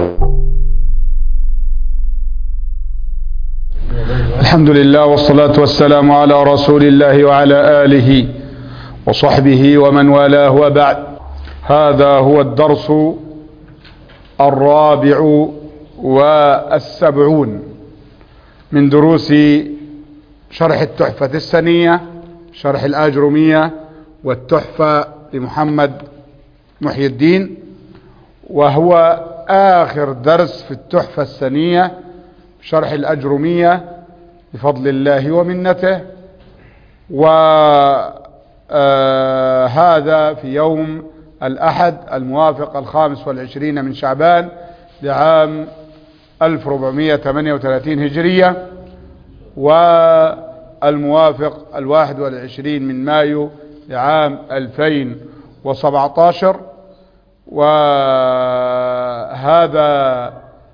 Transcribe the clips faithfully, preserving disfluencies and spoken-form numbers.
الحمد لله والصلاة والسلام على رسول الله وعلى آله وصحبه ومن والاه، وبعد. هذا هو الدرس الرابع والسبعون من دروس شرح التحفة السنية، شرح الآجرمية والتحفة لمحمد محي الدين، وهو آخر درس في التحفة السنية شرح الأجرمية بفضل الله ومنته. وهذا في يوم الأحد الموافق الخامس والعشرين من شعبان لعام ألف وأربعمائة وثمانية وثلاثين هجرية، والموافق الواحد والعشرين من مايو لعام ألفين وسبعة عشر. وهذا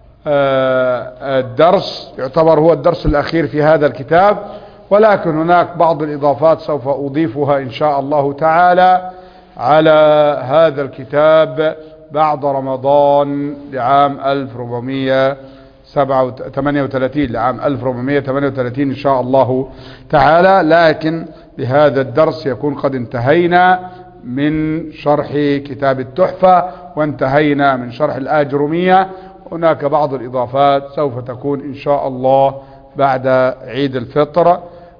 الدرس يعتبر هو الدرس الأخير في هذا الكتاب، ولكن هناك بعض الإضافات سوف أضيفها إن شاء الله تعالى على هذا الكتاب بعد رمضان لعام ألف وأربعمائة وثمانية وثلاثين لعام ألف وأربعمائة وثمانية وثلاثين إن شاء الله تعالى. لكن بهذا الدرس يكون قد انتهينا من شرح كتاب التحفة وانتهينا من شرح الآجرمية. هناك بعض الإضافات سوف تكون إن شاء الله بعد عيد الفطر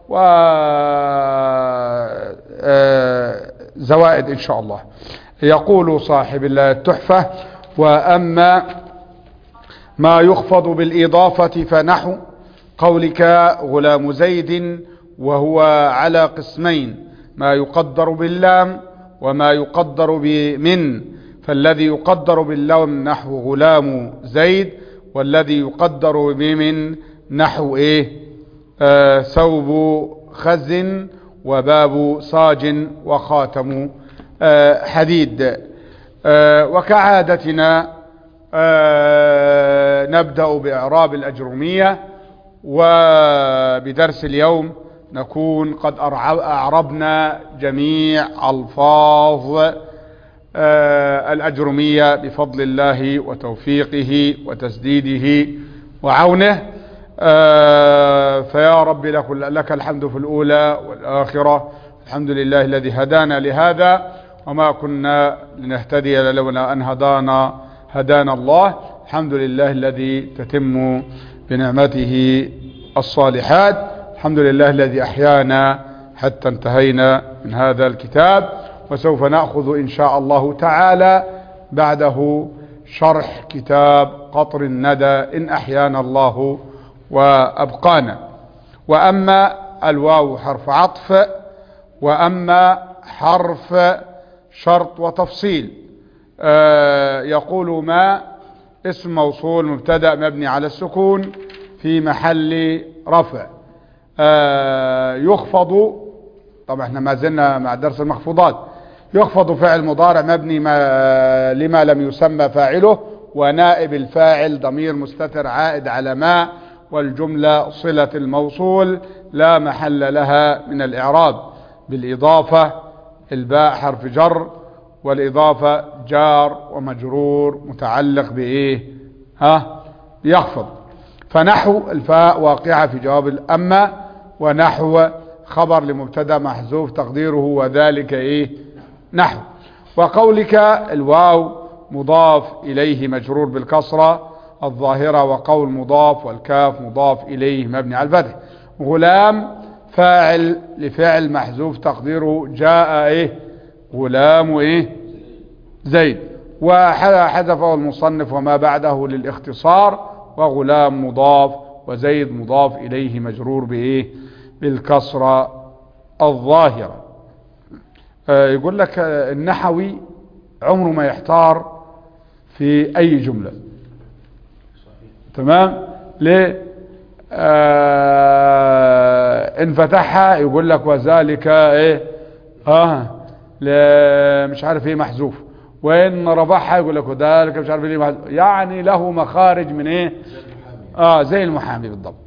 وزوائد إن شاء الله. يقول صاحب التحفة: وأما ما يخفض بالإضافة فنحو قولك غلام زيد، وهو على قسمين: ما يقدر باللام وما يقدر بمن. فالذي يقدر باللام نحو غلام زيد، والذي يقدر بمن نحو ايه آه ثوب خز وباب صاج وخاتم آه حديد. آه وكعادتنا آه نبدأ بإعراب الأجرمية، وبدرس اليوم نكون قد أعربنا جميع ألفاظ آه الأجرمية بفضل الله وتوفيقه وتسديده وعونه. آه فيا رب لك, لك الحمد في الأولى والآخرة. الحمد لله الذي هدانا لهذا، وما كنا لنهتدي لولا أن هدانا هدانا الله. الحمد لله الذي تتم بنعمته الصالحات. الحمد لله الذي أحيانا حتى انتهينا من هذا الكتاب، وسوف نأخذ إن شاء الله تعالى بعده شرح كتاب قطر الندى إن أحيانا الله وأبقانا. وأما الواو حرف عطف، وأما حرف شرط وتفصيل. آه يقول ما اسم موصول مبتدأ مبني على السكون في محل رفع. آه يخفض، طبعا احنا ما زلنا مع درس المخفوضات. يخفض فعل مضارع مبني ما لما لم يسمى فاعله، ونائب الفاعل ضمير مستتر عائد على ما، والجملة صلة الموصول لا محل لها من الإعراب. بالإضافة الباء حرف جر، والإضافة جار ومجرور متعلق بإيه ها يخفض. فنحو الفاء واقعة في جواب الأما، ونحو خبر لمبتدا محذوف تقديره وذلك ايه نحو. وقولك الواو مضاف اليه مجرور بالكسرة الظاهرة، وقول مضاف، والكاف مضاف اليه مبني على الفتح. غلام فاعل لفعل محذوف تقديره جاء ايه غلام ايه زيد، وحذفه المصنف وما بعده للاختصار. وغلام مضاف، وزيد مضاف اليه مجرور بايه بالكسرة الظاهرة. آه يقول لك آه النحوي عمره ما يحتار في أي جملة. تمام؟ ليه؟ آه إن فتحها يقول لك وذلك إيه آه مش عارف إيه محذوف، وإن رفعها يقول لك وذلك مش عارف إيه محذوف. يعني له مخارج من إيه آه زي المحامي بالضبط.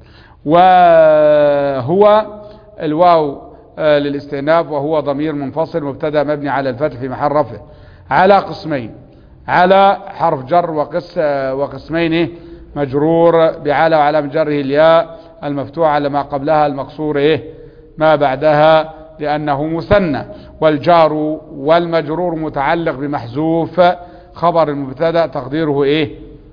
وهو الواو آه للاستئناف، وهو ضمير منفصل مبتدا مبني على الفتح في محل رفع على قسمين: على حرف جر وقس وقسمين مجرور بعلى وعلامة جره الياء المفتوحة على ما قبلها المكسور إيه ما بعدها لأنه مثنى. والجار والمجرور متعلق بمحذوف خبر المبتدا تقديره إيه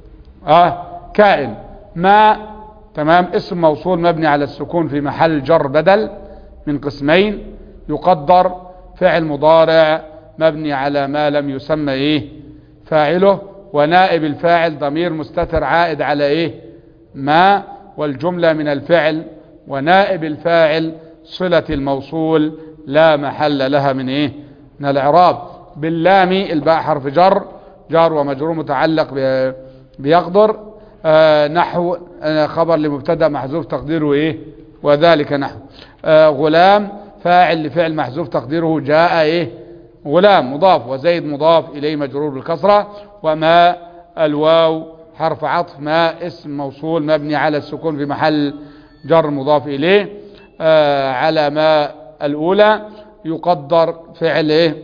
آه كائن. ما تمام اسم موصول مبني على السكون في محل جر بدل من قسمين يقدر فعل مضارع مبني على ما لم يسمى إيه فاعله ونائب الفاعل ضمير مستتر عائد على إيه ما والجملة من الفعل ونائب الفاعل صلة الموصول لا محل لها من إيه من الإعراب. باللام الباء حرف جر جار ومجرور متعلق بيقدر آه نحو آه خبر لمبتدا محذوف تقديره إيه وذلك نحو آه غلام فاعل لفعل محذوف تقديره جاء إيه غلام مضاف وزيد مضاف إليه مجرور بالكسرة. وما الواو حرف عطف ما اسم موصول مبني على السكون في محل جر مضاف إليه آه على ما الأولى يقدر فعل إيه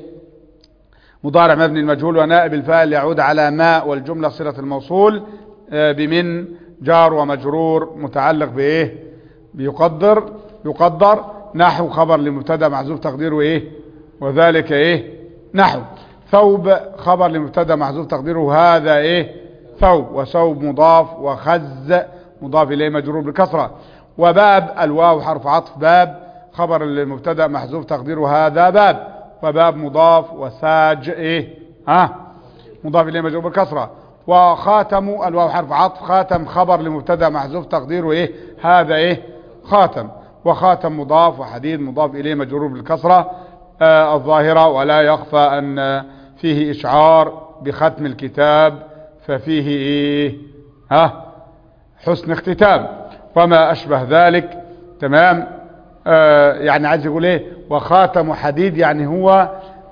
مضارع مبني المجهول ونائب الفاعل يعود على ما والجملة صلة الموصول آه بمن جار ومجرور متعلق بإيه بيقدر يقدر نحو خبر لمبتدا محذوف تقديره إيه وذلك إيه نحو ثوب خبر لمبتدا محذوف تقديره هذا إيه ثوب وثوب مضاف وخز مضاف إليه مجرور بالكسرة. وباب الواو حرف عطف باب خبر للمبتدا محذوف تقديره هذا باب وباب مضاف وساج إيه ها آه مضاف إليه مجرور بالكسرة. وخاتم الواو حرف عطف خاتم خبر لمبتدا محذوف تقديره إيه هذا إيه خاتم وخاتم مضاف وحديد مضاف إليه مجرور بالكسرة آه الظاهرة. ولا يخفى أن فيه إشعار بختم الكتاب ففيه إيه ها حسن اختتام وما أشبه ذلك تمام آه يعني عايز يقول إيه وخاتم حديد يعني هو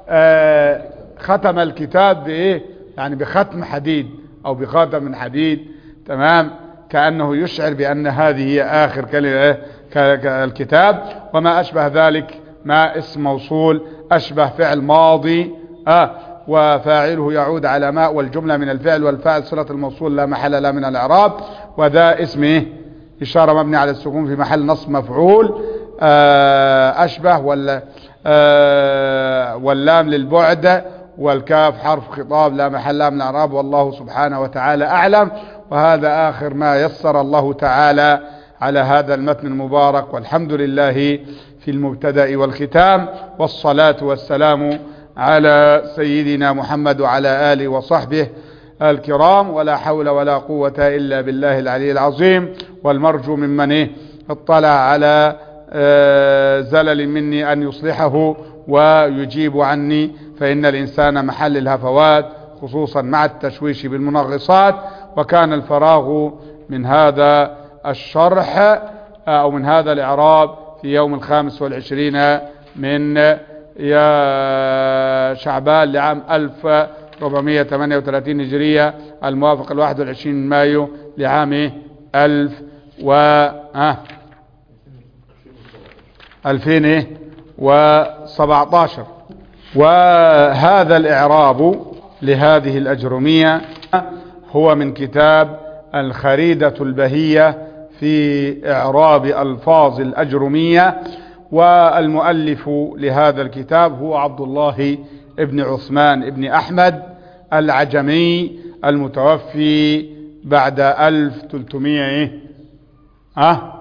آه ختم الكتاب بإيه يعني بختم حديد أو بخاتم من حديد تمام كأنه يشعر بأن هذه هي آخر كلمة الكتاب. وما أشبه ذلك ما اسم موصول أشبه فعل ماضي آه وفاعله يعود على ما والجملة من الفعل والفاعل صلة الموصول لا محل لا من الإعراب. وذا اسمه إشارة مبني على السكون في محل نصب مفعول آه أشبه ولا آه واللام للبعد والكاف حرف خطاب لا محل لا من الإعراب. والله سبحانه وتعالى أعلم. وهذا آخر ما يسر الله تعالى على هذا المتن المبارك والحمد لله في المبتدأ والختام والصلاة والسلام على سيدنا محمد وعلى آله وصحبه الكرام. ولا حول ولا قوة إلا بالله العلي العظيم. والمرجو ممن اطلع على زلل مني أن يصلحه ويجيب عني فإن الإنسان محل الهفوات خصوصا مع التشويش بالمنغصات. وكان الفراغ من هذا الشرح أو من هذا الإعراب في يوم الخامس والعشرين من يا شعبان لعام ألف وأربعمائة وثمانية وثلاثين هجرية الموافق الواحد والعشرين من مايو لعام ألف و آه ألفين وسبعة عشر. وهذا الإعراب لهذه الأجرمية هو من كتاب الخريدة البهية في إعراب ألفاظ الأجرمية. والمؤلف لهذا الكتاب هو عبد الله ابن عثمان ابن أحمد العجمي المتوفي بعد ألف وثلاثمائة أه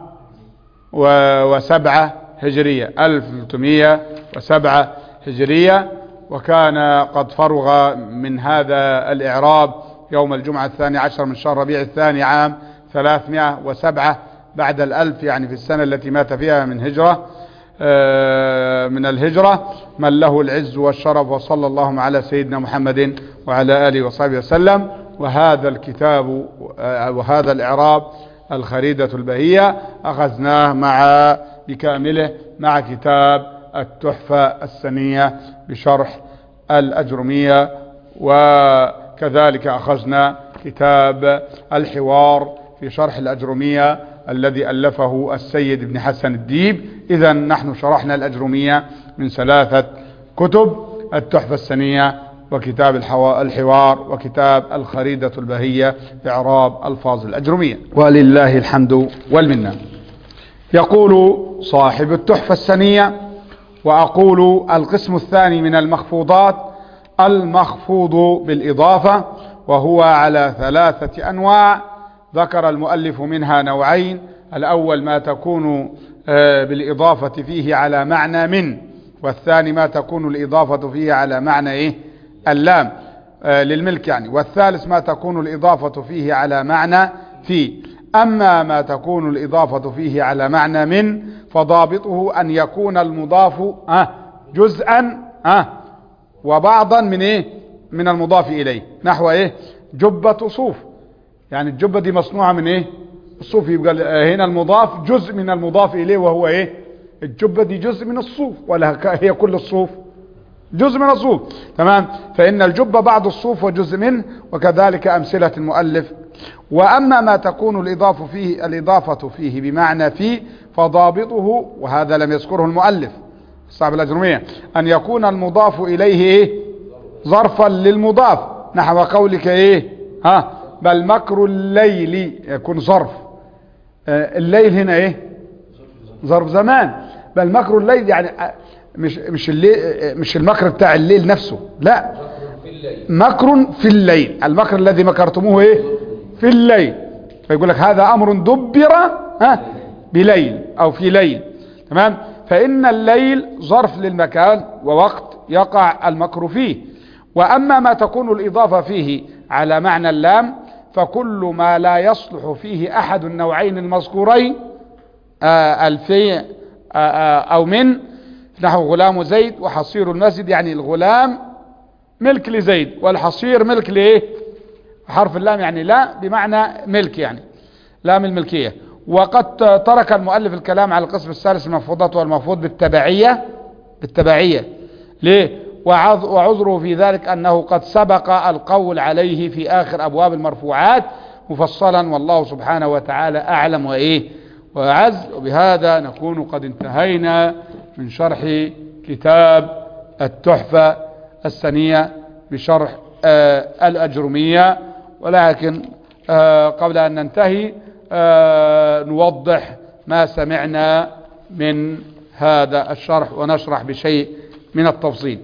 وسبعة هجرية ألف وثلاثمائة وسبعة هجرية. وكان قد فرغ من هذا الإعراب يوم الجمعة الثاني عشر من شهر ربيع الثاني عام ثلاثمائة وسبعة بعد الألف يعني في السنة التي مات فيها من هجرة من الهجرة من له العز والشرف. وصلى الله على سيدنا محمد وعلى آله وصحبه وسلم. وهذا الكتاب وهذا الإعراب الخريدة البهية أخذناه مع بكامله مع كتاب التحفة السنية بشرح الأجرمية. وكذلك أخذنا كتاب الحوار في شرح الأجرمية الذي ألفه السيد ابن حسن الديب. إذن نحن شرحنا الأجرمية من ثلاثة كتب التحفة السنية وكتاب الحوار وكتاب الخريدة البهية إعراب ألفاظ الأجرمية، ولله الحمد والمنة. يقول صاحب التحفة السنية: وأقول القسم الثاني من المخفوضات المخفوض بالإضافة، وهو على ثلاثة أنواع. ذكر المؤلف منها نوعين: الأول ما تكون بالإضافة فيه على معنى من، والثاني ما تكون الإضافة فيه على معنى إيه؟ اللام للملك يعني، والثالث ما تكون الإضافة فيه على معنى في. أما ما تكون الإضافة فيه على معنى من فضابطه أن يكون المضاف آه جزءا آه وبعضا من إيه؟ من المضاف إليه. نحو إيه؟ جبة صوف، يعني الجبة دي مصنوعة من إيه؟ الصوف، يبقى هنا المضاف جزء من المضاف إليه، وهو إيه؟ الجبة دي جزء من الصوف، ولا هي كل الصوف؟ جزء من الصوف. تمام. فإن الجبة بعض الصوف وجزء منه، وكذلك أمثلة المؤلف. وأما ما تكون الإضافة فيه الإضافة فيه بمعنى فيه فضابطه، وهذا لم يذكره المؤلف صاحب الأجرمية، أن يكون المضاف إليه إيه؟ ظرفا للمضاف. نحو قولك إيه؟ ها بل مكر الليل، يكون ظرف. آه الليل هنا إيه؟ ظرف زمان. بل مكر الليل يعني مش مش الليل، مش المكر بتاع الليل نفسه، لا، مكر في الليل. المكر الذي مكرتموه ايه؟ في الليل. فيقول لك هذا امر دبر ها بليل او في ليل. تمام. فان الليل ظرف للمكان ووقت يقع المكر فيه. واما ما تكون الاضافه فيه على معنى اللام فكل ما لا يصلح فيه احد النوعين المذكورين آه الفي آه او من، نحو غلام زيد وحصير المسجد، يعني الغلام ملك لزيد والحصير ملك لايه؟ حرف اللام يعني لا بمعنى ملك، يعني لام الملكية. وقد ترك المؤلف الكلام على القسم الثالث المخفوضات والمخفوض بالتبعية بالتبعية ليه؟ وعذره في ذلك أنه قد سبق القول عليه في آخر أبواب المرفوعات مفصلا، والله سبحانه وتعالى أعلم وإيه وأعز. وبهذا نكون قد انتهينا من شرح كتاب التحفة السنية بشرح آه الأجرمية. ولكن آه قبل أن ننتهي آه نوضح ما سمعنا من هذا الشرح ونشرح بشيء من التفصيل.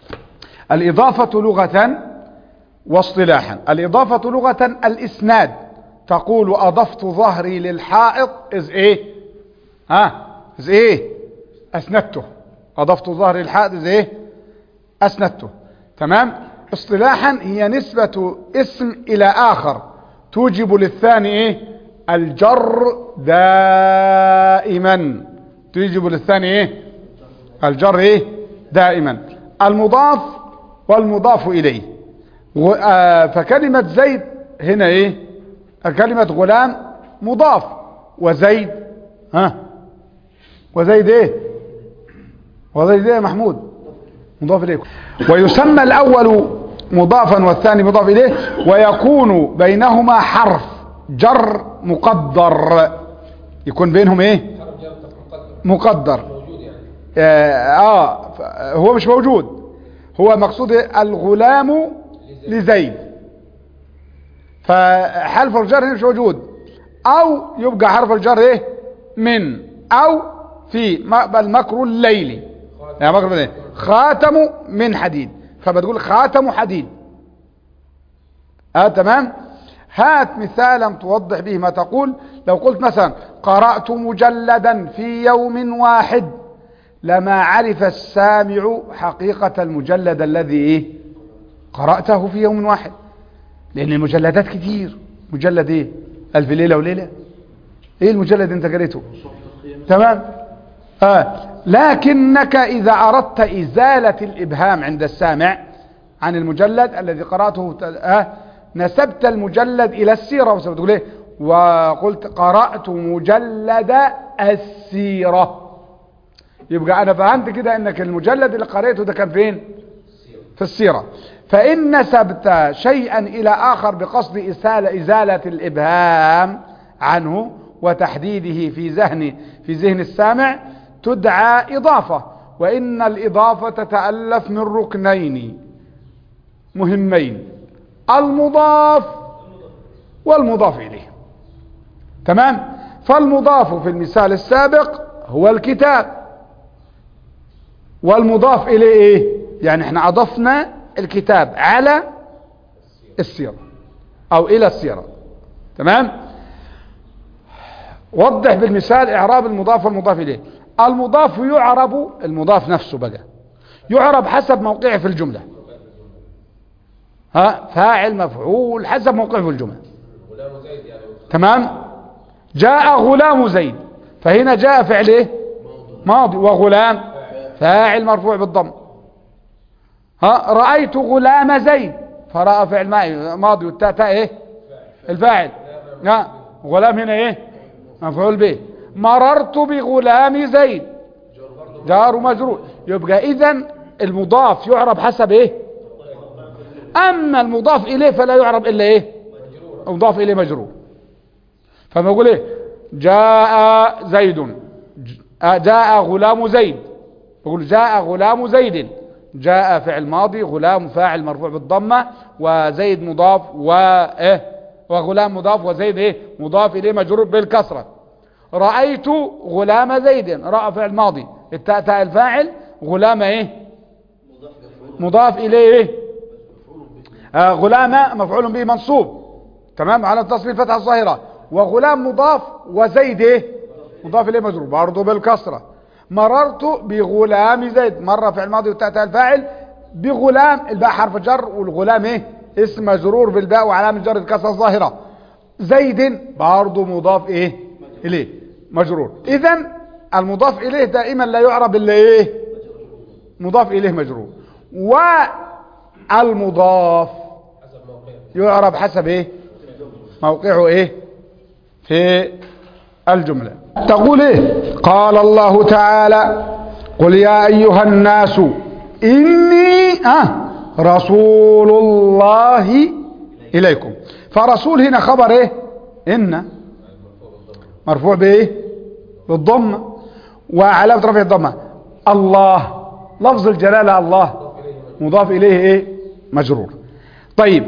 الإضافة لغة واصطلاحا: الإضافة لغة الإسناد. تقول أضفت ظهري للحائط إذ إيه؟ ها إذ إيه؟ أسندته. أضفت ظهري للحائط إذ إيه؟ أسندته. تمام. اصطلاحا هي نسبة اسم إلى آخر توجب للثاني إيه؟ الجر دائما. توجب للثاني إيه؟ الجر إيه؟ دائما. المضاف والمضاف إليه. فكلمة زيد هنا إيه؟ كلمة غلام مضاف، وزيد ها وزيد إيه؟ وزيد إيه محمود؟ مضاف إليه. ويسمى الأول مضافا والثاني مضاف إليه، ويكون بينهما حرف جر مقدر. يكون بينهم إيه؟ مقدر. آه, آه هو مش موجود، هو مقصود الغلام لزيد، فحرف الجر مش موجود. أو يبقى حرف الجر إيه؟ من أو في. بل مكر الليل يعني مكر الليل. خاتم من حديد، فبتقول خاتم حديد. اه تمام. هات مثالا توضح به ما تقول. لو قلت مثلا قرأت مجلدا في يوم واحد، لما عرف السامع حقيقة المجلد الذي إيه؟ قرأته في يوم واحد، لأن المجلدات كتير. مجلد إيه؟ ألف ليلة وليلة. إيه المجلد أنت قريته؟ تمام. آه. لكنك إذا أردت إزالة الإبهام عند السامع عن المجلد الذي قرأته آه نسبت المجلد إلى السيرة، وتقول إيه؟ وقلت قرأت مجلد السيرة، يبقى أنا فهمت كده أنك المجلد اللي قرأته ده كان فين؟ في السيرة. فإن نسبت شيئا إلى آخر بقصد إزالة, إزالة الإبهام عنه وتحديده في ذهن في ذهن السامع تدعى إضافة. وإن الإضافة تتألف من ركنين: مهمين: المضاف والمضاف إليه. تمام؟ فالمضاف في المثال السابق هو الكتاب، والمضاف إليه إيه؟ يعني احنا أضفنا الكتاب على السيرة أو إلى السيرة. تمام؟ وضح بالمثال إعراب المضاف والمضاف إليه. المضاف يعرب، المضاف نفسه بقى يعرب حسب موقعه في الجملة. ها، فاعل مفعول حسب موقعه في الجملة. تمام؟ جاء غلام زيد، فهنا جاء فعل ايه؟ ماضي، وغلام فاعل مرفوع بالضم. ها، رأيت غلام زيد، فرأى فعل ماضي والتاء تاء ايه؟ الفاعل. ها، غلام هنا ايه؟ مفعول به. مررت بغلام زيد، جار ومجرور. يبقى اذا المضاف يعرب حسب ايه؟ اما المضاف اليه فلا يعرب الا ايه؟ المضاف اليه مجرور. فما يقول ايه؟ جاء زيد، جاء غلام زيد، يقول جاء غلام زيد. جاء فعل ماضي، غلام فاعل مرفوع بالضمه، وزيد مضاف، وايه؟ وغلام مضاف، وزيد ايه؟ مضاف اليه مجرور بالكسره. رأيت غلام زيد، رأى فعل ماضي، التاء تاء الفاعل، غلام ايه؟ مضاف اليه ايه؟ آه غلام مفعول به منصوب. تمام؟ على تصريف الفتحه الظاهره. وغلام مضاف، وزيد ايه؟ مضاف اليه مجرور برضه بالكسره. مررت بغلام زيد، مره فعل ماضي والتاء تاء الفاعل، بغلام الباء حرف جر، والغلام ايه؟ اسم مجرور بالباء وعلامه جر الكسره الظاهره. زيد برضه مضاف ايه؟ اليه مجرور. اذا المضاف اليه دائما لا يعرب الا ايه؟ مضاف اليه مجرور. والمضاف يعرب حسب ايه؟ موقعه ايه؟ في الجملة. تقول ايه؟ قال الله تعالى: قل يا ايها الناس اني آه رسول الله اليكم. فرسول هنا خبر ايه؟ ان مرفوع بايه؟ بالضمه، وعلامه رفع الضمه. الله لفظ الجلاله، الله مضاف اليه ايه؟ مجرور. طيب،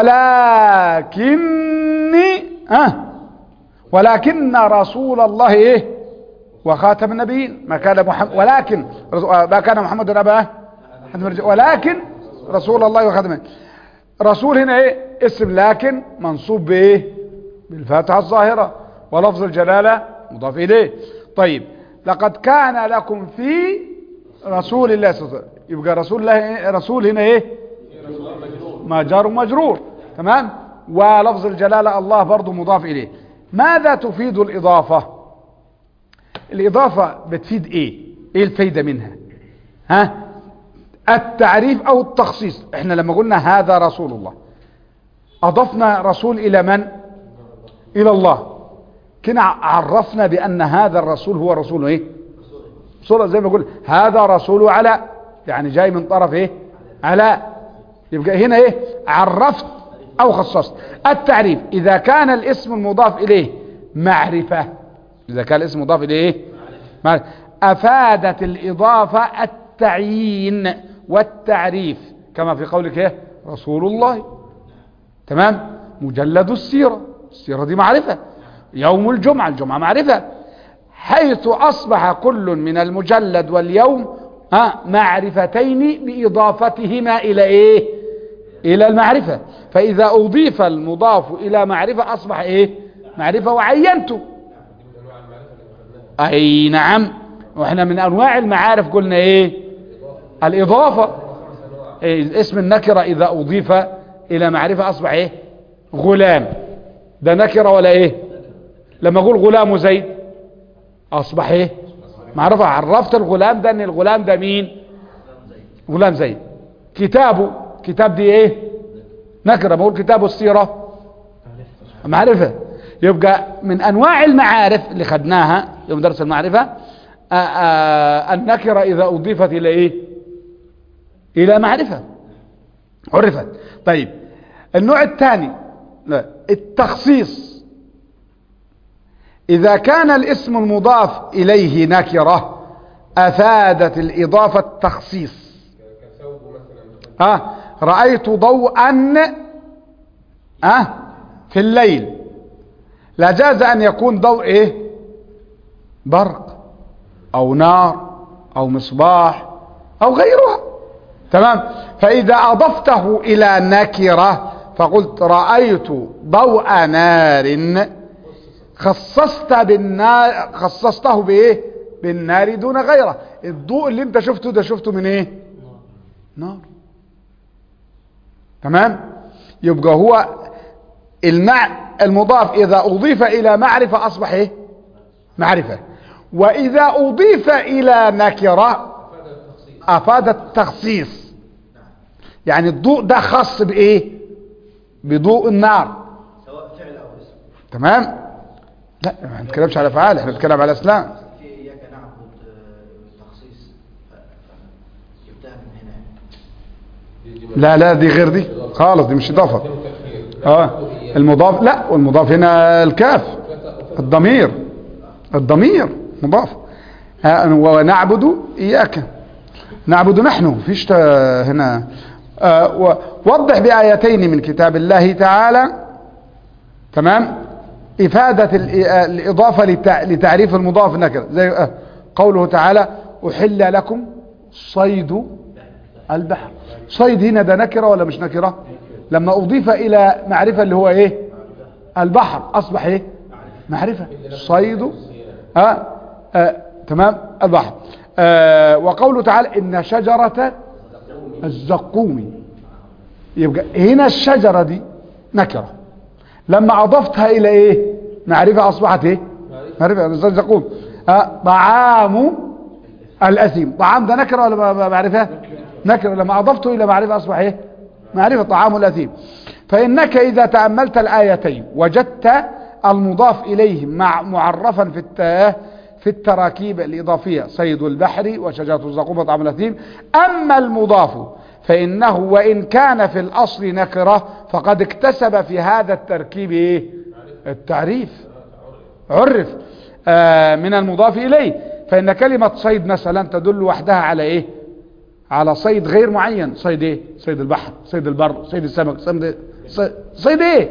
ولكني آه ولكن رسول الله ايه؟ وخاتم النبيين. ما كان محمد ولكن ما كان محمد ابا ولكن رسول الله وخاتم النبيين. رسول هنا ايه؟ اسم لكن منصوب بايه؟ بالفتحه الظاهره، ولفظ الجلاله مضاف اليه. طيب، لقد كان لكم في رسول الله صلى الله عليه وسلم. يبقى رسول الله، رسول هنا ايه؟ ما جار ومجرور. تمام؟ ولفظ الجلاله الله برضه مضاف اليه. ماذا تفيد الإضافة؟ الإضافة بتفيد إيه؟ إيه الفايدة منها؟ ها؟ التعريف أو التخصيص. إحنا لما قلنا هذا رسول الله، أضفنا رسول إلى من؟ إلى الله. كنا عرفنا بأن هذا الرسول هو رسول إيه؟ رسول زي ما قلنا هذا رسول على، يعني جاي من طرف إيه؟ على. يبقى هنا إيه؟ عرفت أو خصصت. التعريف: إذا كان الاسم المضاف إليه معرفة، إذا كان الاسم مضاف إليه معرفة، أفادت الإضافة التعيين والتعريف، كما في قولك إيه؟ رسول الله. تمام؟ مجلد السيرة، السيرة دي معرفة. يوم الجمعة، الجمعة معرفة. حيث أصبح كل من المجلد واليوم ها معرفتين بإضافتهما إلى إيه؟ إلى المعرفة. فإذا أضيف المضاف إلى معرفة أصبح إيه؟ معرفة، وعينته. أي نعم. وإحنا من أنواع المعارف قلنا إيه؟ الإضافة. إيه؟ اسم النكرة إذا أضيف إلى معرفة أصبح إيه؟ غلام. ده نكرة ولا إيه؟ لما أقول غلام زيد أصبح إيه؟ معرفة. عرفت الغلام ده أن الغلام ده مين؟ غلام زيد. كتابه، كتاب دي ايه؟ نكره. بقول كتاب السيره معرفه. يبقى من انواع المعارف اللي خدناها يوم درس المعرفه آآ آآ النكره اذا اضيفت الى ايه؟ الى معرفه عرفت. طيب، النوع الثاني التخصيص. اذا كان الاسم المضاف اليه نكره افادت الاضافه التخصيص. ها، رأيت ضوءا أه في الليل، لجاز أن يكون ضوء إيه؟ برق أو نار أو مصباح أو غيرها. تمام. فإذا أضفته إلى نكرة فقلت رأيت ضوء نار، خصصت بالنار، خصصته بإيه؟ بالنار دون غيره. الضوء اللي انت شفته ده شفته من ايه؟ نار. تمام. يبقى هو المع... المضاف إذا أضيف إلى معرفة أصبح إيه؟ معرفة. وإذا أضيف إلى نكرة أفاد التخصيص. يعني الضوء ده خاص بإيه؟ بضوء النار، سواء فعل أو اسم. تمام. لا ما نتكلمش على أفعال، احنا نتكلم على أسلام. في إياك نعبد التخصيص جبتها من هنا. لا لا دي غير دي خالص، دي مش إضافة. اه المضاف لا، والمضاف هنا الكاف الضمير، الضمير مضاف. آه ونعبد إياك، نعبد نحن، فيش هنا. آه وضح بآيتين من كتاب الله تعالى، تمام، إفادة الإضافة لتعريف المضاف نكرة، زي قوله تعالى أحل لكم صيد البحر. صيد هنا ده نكرة ولا مش نكرة؟ لما أضيف إلى معرفة اللي هو إيه؟ البحر أصبح إيه؟ معرفة. صيد آه آه تمام البحر. آه وقوله تعالى إن شجرة الزقوم، يبقى هنا الشجرة دي نكرة، لما أضفتها إلى إيه؟ معرفة أصبحت إيه؟ معرفة. الزقوم آه طعام الأثيم، طعام ده نكرة ولا معرفة؟ نكرة. لما أضفته إلى معرفة أصبح إيه؟ معرفة. طعام الأثيم. فإنك إذا تأملت الآيتين وجدت المضاف إليه مع معرفا في الت... في التراكيب الإضافية، صيد البحر وشجرة الزقوم وطعام الأثيم. أما المضاف فإنه وإن كان في الأصل نكرة فقد اكتسب في هذا التركيب إيه؟ التعريف، عرف آه من المضاف إليه. فإن كلمة صيد مثلا تدل وحدها على إيه؟ على صيد غير معين. صيد إيه؟ صيد البحر، صيد البر، صيد السمك، صيد, صيد إيه؟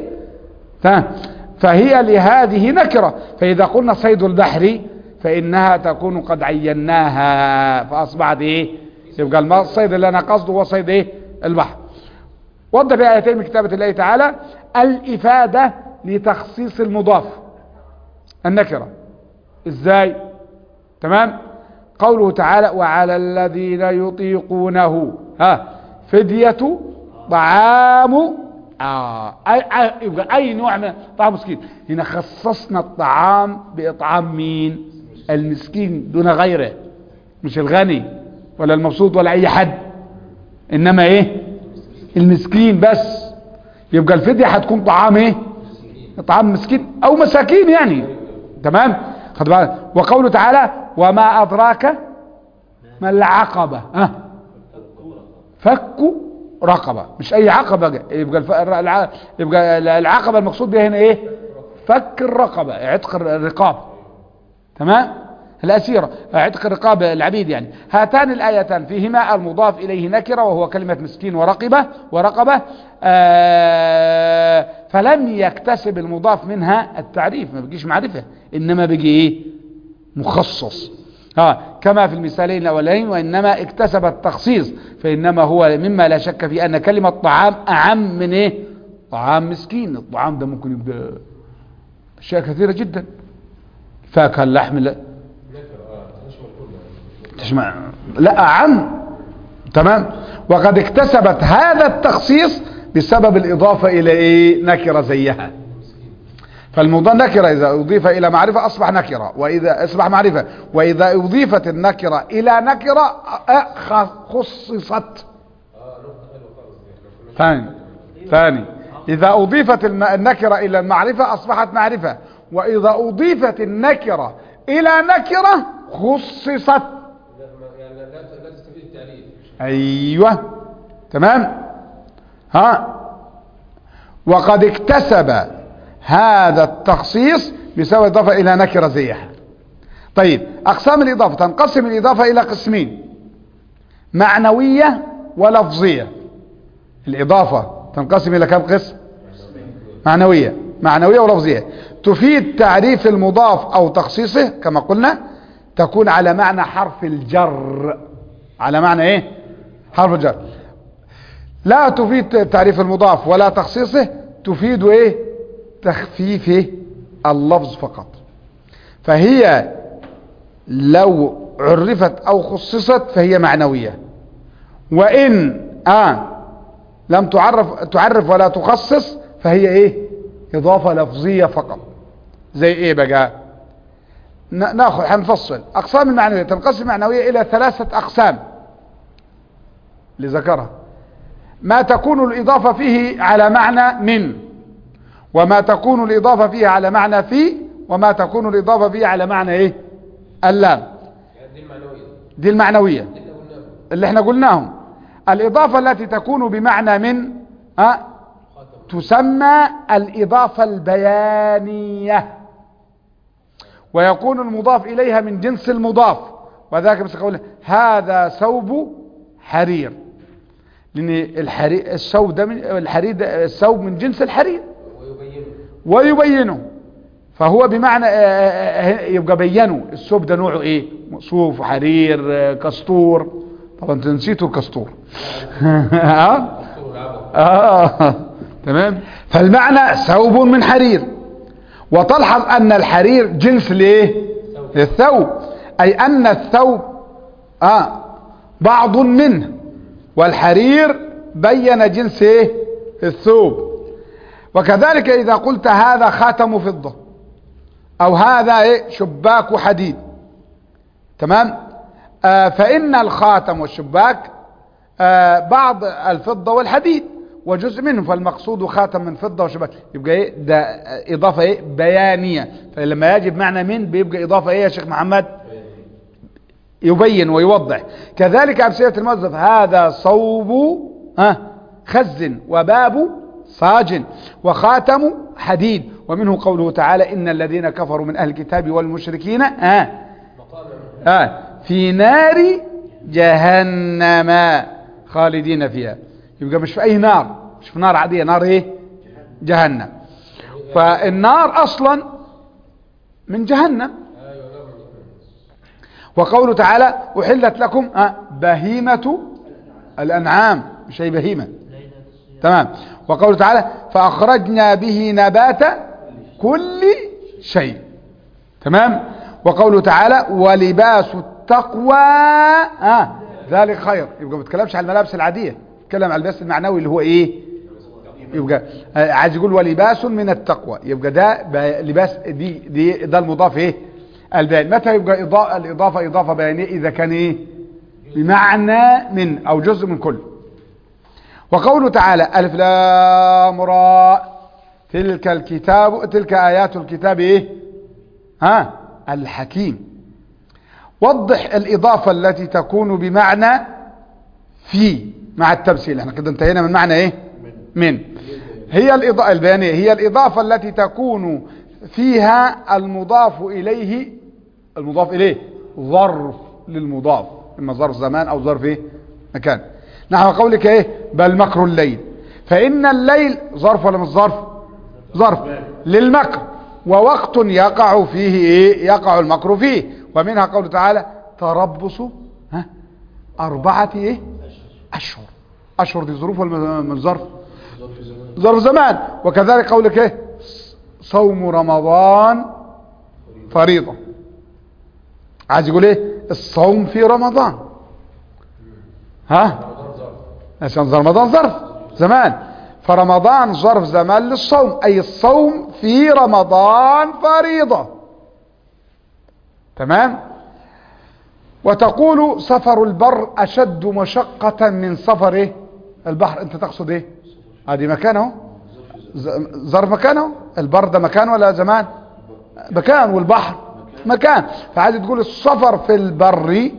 فهي لهذه نكرة. فإذا قلنا صيد البحر فإنها تكون قد عيناها فأصبحت إيه؟ يبقى الصيد اللي أنا قصده هو صيد إيه؟ البحر. وضح بآيتين من كتابة الله تعالى الإفادة لتخصيص المضاف النكرة. إزاي؟ تمام. قوله تعالى وعلى الذين يطيقونه ها فدية طعام آه. أي, أي, أي نوع من طعام مسكين. هنا خصصنا الطعام بإطعام مين؟ المسكين دون غيره، مش الغني ولا المبسوط ولا أي حد، إنما إيه؟ المسكين بس. يبقى الفدية هتكون طعام إيه؟ طعام مسكين أو مساكين يعني. تمام. خد بالك. وقوله تعالى وما أدراك ما العقبة أه؟ فك رقبة، مش أي عقبة. يبقى يبقى العقبة المقصود بها هنا إيه؟ فك الرقبة، عتق الرقاب. تمام. الأسيرة، عتق الرقاب العبيد يعني. هاتان الآيتان فيهما المضاف إليه نكرة وهو كلمة مسكين ورقبة ورقبة آه فلم يكتسب المضاف منها التعريف، ما بيجيش معرفة، إنما بيجي إيه؟ مخصص. ها كما في المثالين الأولين. وإنما اكتسب التخصيص فإنما هو مما لا شك في أن كلمة طعام أعم من إيه؟ طعام مسكين. الطعام ده ممكن يبقى أشياء كثيرة جدا، فاكهة، اللحم، لا تسمع لا أعم. تمام. وقد اكتسبت هذا التخصيص بسبب الإضافة إلى إيه؟ نكرة زيها. فالموضوع نكرة إذا أضيف إلى معرفة أصبح نكرة، وإذا أصبح معرفة. وإذا أضيفت النكرة إلى نكرة خصصت. ثاني ثاني إذا أضيفت النكرة إلى المعرفة أصبحت معرفة، وإذا أضيفت النكرة إلى نكرة خصصت. لا تستفيد التعريف. أيوة. تمام. ها وقد اكتسب هذا التخصيص بسبب إضافة إلى نكرة زيها. طيب أقسام الإضافة تنقسم الإضافة إلى قسمين: معنوية ولفظية. الإضافة تنقسم إلى كم قسم؟ معنوية معنوية ولفظية. تفيد تعريف المضاف أو تخصيصه كما قلنا، تكون على معنى حرف الجر. على معنى إيه؟ حرف الجر. لا تفيد تعريف المضاف ولا تخصيصه، تفيد إيه؟ تخفيف اللفظ فقط. فهي لو عرفت أو خصصت فهي معنوية، وإن آه لم تعرف تعرف ولا تخصص فهي إيه؟ إضافة لفظية فقط. زي إيه بقى؟ ناخذ حنفصل أقسام المعنوية. تنقسم المعنوية إلى ثلاثة أقسام لذكرها: ما تكون الإضافة فيه على معنى من، وما تكون الإضافة فيه على معنى في، وما تكون الإضافة فيه على معنى إيه؟ اللام. دي المعنوية دي المعنوية اللي احنا قلناهم. الإضافة التي تكون بمعنى من أه تسمى الإضافة البيانية، ويكون المضاف إليها من جنس المضاف، وذاك بس قوله هذا ثوب حرير، لأن الحرير الثوب ده من الحرير ده الثوب من جنس الحرير ويبينه ويبينه، فهو بمعنى يبقى بينه الثوب ده نوعه ايه؟ صوف وحرير كستور. طبعا انت نسيتوا الكستور. اه اه تمام. فالمعنى ثوب من حرير. وتلحظ ان الحرير جنس لايه؟ الثوب، اي ان الثوب اه بعض منه، والحرير بين جنس ايه؟ الثوب. وكذلك اذا قلت هذا خاتم فضة او هذا ايه؟ شباك حديد، تمام. آه فان الخاتم والشباك آه بعض الفضة والحديد وجزء منه، فالمقصود خاتم من فضة وشباك. يبقى ايه ده؟ اضافة ايه؟ بيانية. فلما يجب معنى من بيبقى اضافة ايه يا شيخ محمد؟ يبين ويوضح. كذلك أمثلة الموظف هذا صوب آه خز، وباب صاج، وخاتم حديد. ومنه قوله تعالى إن الذين كفروا من أهل الكتاب والمشركين آه آه في نار جهنم خالدين فيها. يبقى مش في أي نار، مش في نار عادية، نار إيه؟ جهنم. فالنار أصلا من جهنم. وقوله تعالى أحلت لكم آه بهيمة الأنعام، مش أي بهيمة، تمام. وقوله تعالى فأخرجنا به نبات كل شيء، تمام. وقوله تعالى ولباس التقوى آه ذلك خير. يبقى ما بتكلمش على الملابس العادية، بتكلم على اللباس المعنوي اللي هو ايه؟ يبقى آه عايز يقول ولباس من التقوى، يبقى ده لباس دي دي ده المضاف ايه؟ البيان. متى يبقى إضافة الإضافة إضافة بيانية؟ إذا كان ايه؟ بمعنى من أو جزء من كل. وقوله تعالى ألف لام راء تلك الكتاب، تلك آيات الكتاب ايه؟ ها الحكيم. وضح الإضافة التي تكون بمعنى في مع التمثيل. احنا كده انتهينا من معنى ايه؟ من. هي الإضافة البيانية هي الإضافة التي تكون فيها المضاف إليه، المضاف إليه ظرف للمضاف، إما ظرف زمان أو ظرف إيه؟ مكان. نحو قولك إيه؟ بل مكر الليل، فإن الليل ظرف ولا مش ظرف؟ ظرف للمكر، ووقت يقع فيه إيه؟ يقع المكر فيه. ومنها قوله تعالى تربص ها أربعة إيه؟ أشهر. أشهر دي ظروف ولا من ظرف؟ ظرف زمان. وكذلك قولك إيه؟ صوم رمضان فريضة. عايز يقول ايه؟ الصوم في رمضان. ها عشان رمضان ظرف زمان، فرمضان ظرف زمان للصوم، اي الصوم في رمضان فريضة، تمام. وتقول سفر البر اشد مشقة من سفر ايه؟ البحر. انت تقصد ايه؟ هذه مكانه ظرف مكانه. البر ده مكان ولا زمان؟ مكان. والبحر مكان. فعايز تقول السفر في البر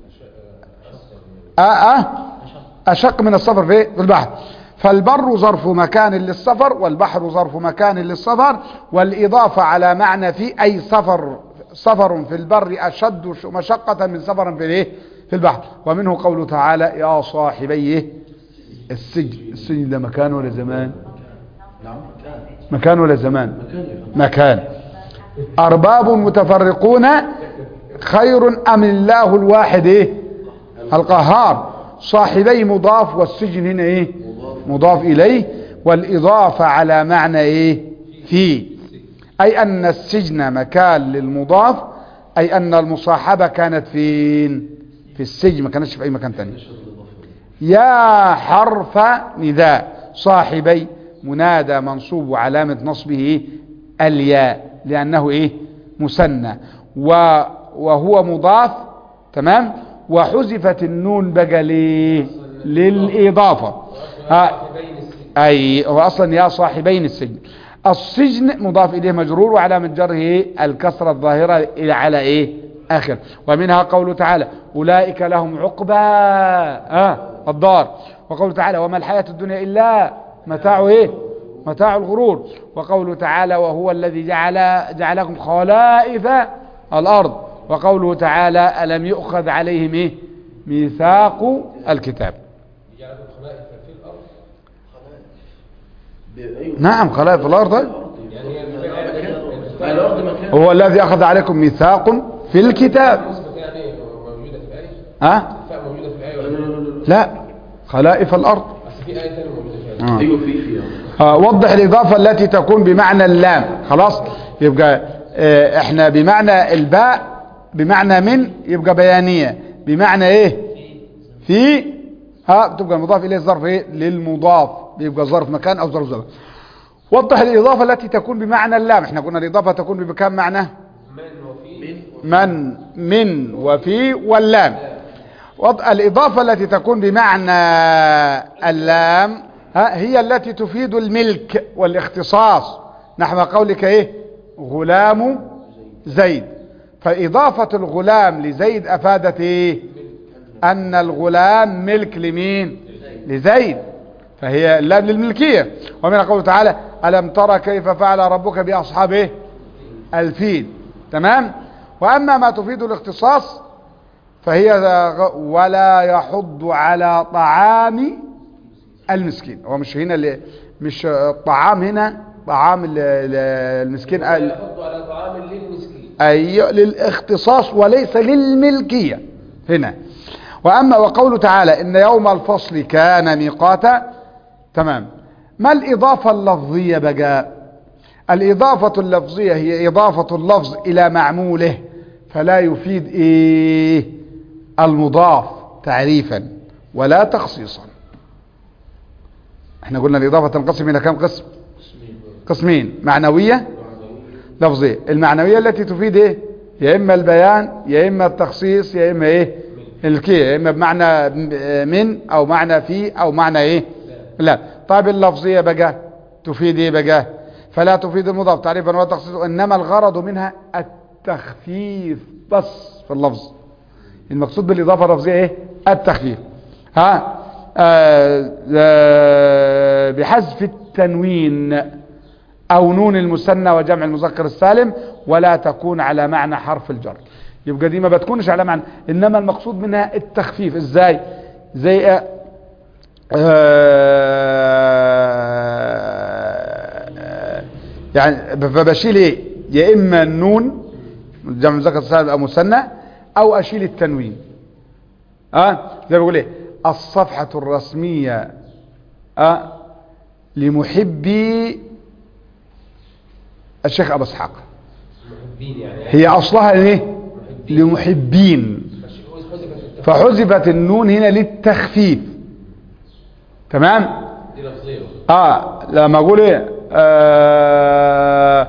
آه آه أشق من السفر في في البحر. فالبر ظرف مكان للسفر، والبحر ظرف مكان للسفر. والإضافة على معنى في، أي سفر سفر في البر أشد مشقة من سفر في الايه؟ في البحر. ومنه قوله تعالى يا صاحبيه السجن السجن ده مكان ولا زمان؟ نعم مكان. مكان ولا زمان؟ مكان. مكان. أرباب متفرقون خير أم الله الواحد إيه؟ القهار. صاحبي مضاف، والسجن هنا إيه؟ مضاف إليه، والإضافة على معنى إيه؟ في، أي أن السجن مكان للمضاف، أي أن المصاحبة كانت فين؟ في السجن، ما كانتش في أي مكان تاني. يا حرف نداء. صاحبي منادى منصوب وعلامة نصبه الياء لأنه إيه؟ مثنى، وهو مضاف. تمام. وحذفت النون بقى ليه؟ للإضافة. ها أي هو أصلا يا صاحبين السجن. السجن مضاف إليه مجرور، وعلامة جره الكسرة الظاهرة على إيه؟ آخر. ومنها قوله تعالى أولئك لهم عقبى آه الدار. وقوله تعالى وما الحياة الدنيا إلا متاع إيه؟ متاع الغرور. وقوله تعالى وهو الذي جعل جعلكم خلائف الأرض. وقوله تعالى ألم يؤخذ عليهم إيه؟ ميثاق الكتاب. جعلكم خلائف في الأرض. نعم خلائف الأرض. يعني هي الأرض مكان. هو الذي أخذ عليكم ميثاق في الكتاب. يعني موجودة في الآية؟ ها؟ الفاء موجودة في الآية ولا لا، خلائف الأرض. بس في آية ثانية موجودة فيها. آه. أيوة في في آه. وضح الإضافة التي تكون بمعنى اللام. خلاص يبقى آه احنا بمعنى الباء بمعنى من، يبقى بيانية. بمعنى ايه؟ في ها بتبقى المضاف اليه ظرف ايه؟ للمضاف، بيبقى ظرف مكان او ظرف زمان. وضح الإضافة التي تكون بمعنى اللام. احنا قلنا الإضافة تكون بكم معنى؟ من وفي من من وفي واللام. الإضافة التي تكون بمعنى اللام ها هي التي تفيد الملك والاختصاص، نحو قولك ايه؟ غلام زيد. فإضافة الغلام لزيد أفادت ايه؟ أن الغلام ملك لمين؟ لزيد، فهي اللام للملكية. ومن قوله تعالى ألم ترى كيف فعل ربك بأصحاب ايه؟ الفيل. تمام. وأما ما تفيد الاختصاص فهي ولا يحض على طعام المسكين. هو مش هنا اللي مش الطعام، هنا طعام المسكين يحض على طعام للمسكين، أي للاختصاص وليس للملكية هنا. وأما وقوله تعالى إن يوم الفصل كان ميقاتا. تمام. ما الإضافة اللفظية بقى؟ الإضافة اللفظية هي إضافة اللفظ إلى معموله، فلا يفيد إيه؟ المضاف تعريفا ولا تخصيصا. احنا قلنا الإضافة تنقسم إلى كم قسم؟ قسمين: معنوية لفظية. المعنوية التي تفيد ايه؟ يا إما البيان يا إما التخصيص يا إما ايه؟ الكية، يا إما بمعنى من أو معنى في أو معنى ايه؟ لا. طيب اللفظية بقى تفيد ايه بقى؟ فلا تفيد المضاف تعريفا ولا تخصيصا، إنما الغرض منها التخفيف بس في اللفظ. المقصود بالإضافة اللفظية ايه؟ التخفيف. ها آه آه بحذف التنوين أو نون المثنى وجمع المذكر السالم، ولا تكون على معنى حرف الجر. يبقى دي ما بتكونش على معنى، إنما المقصود منها التخفيف. إزاي؟ زي آه آه يعني فبشيل ايه؟ يا إما النون جمع المذكر السالم أو مثنى، أو أشيل التنوين. اه زي ما بقول ايه؟ الصفحة الرسمية اه لمحبي الشيخ أبو اسحاق، يعني هي أصلها ايه؟ لمحبين، فحذفت النون هنا للتخفيف. تمام. دي لفظية. اه لما اقول ايه؟ آه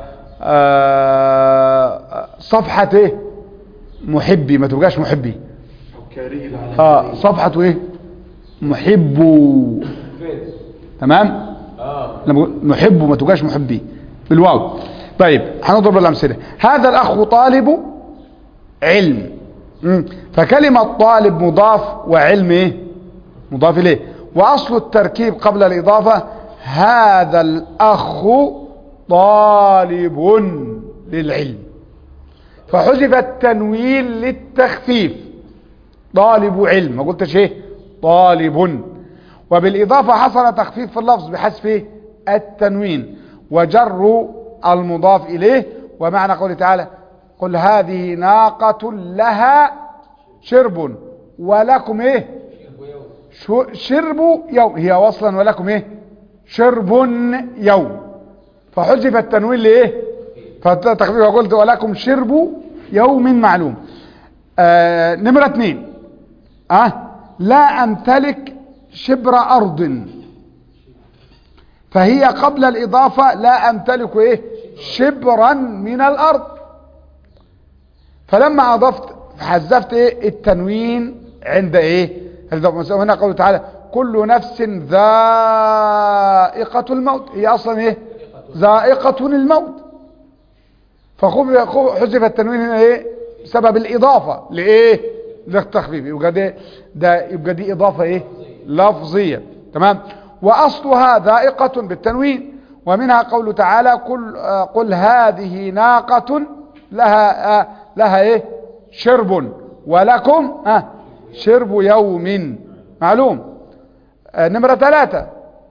آه صفحة ايه؟ محبي، ما تبقاش محبي. اه صفحة ايه؟ محبو. تمام. اه لما اقول محبو ما تبقاش محبي بالواو. طيب هنضرب الامثله. هذا الاخ طالب علم. مم. فكلمه طالب مضاف وعلم ايه؟ مضاف اليه. واصل التركيب قبل الاضافه هذا الاخ طالب للعلم، فحذف التنوين للتخفيف. طالب علم، ما قلتش ايه؟ طالب. وبالإضافة حصل تخفيف في اللفظ بحذف التنوين وجر المضاف إليه. ومعنى قوله تعالى قل هذه ناقة لها شرب ولكم ايه شرب يوم، هي وصلا ولكم ايه شرب يوم، فحذف التنوين لايه فتخفيف قلت ولكم شرب يوم معلوم. آه نمرة اثنين آه لا أمتلك شبر أرض، فهي قبل الإضافة لا أمتلك إيه شبرا من الأرض، فلما أضفت حذفت إيه التنوين عند إيه هنا قوله تعالى كل نفس ذائقة الموت، هي أصلا إيه ذائقة الموت، فحذف التنوين هنا إيه بسبب الإضافة لإيه للتخفيف، يبقى ده ده يبقى دي إضافة إيه لفظية. تمام. وأصلها ذائقة بالتنوين، ومنها قوله تعالى قل, آه قل هذه ناقة لها آه لها إيه شرب ولكم آه شرب يوم معلوم. آه نمرة ثلاثة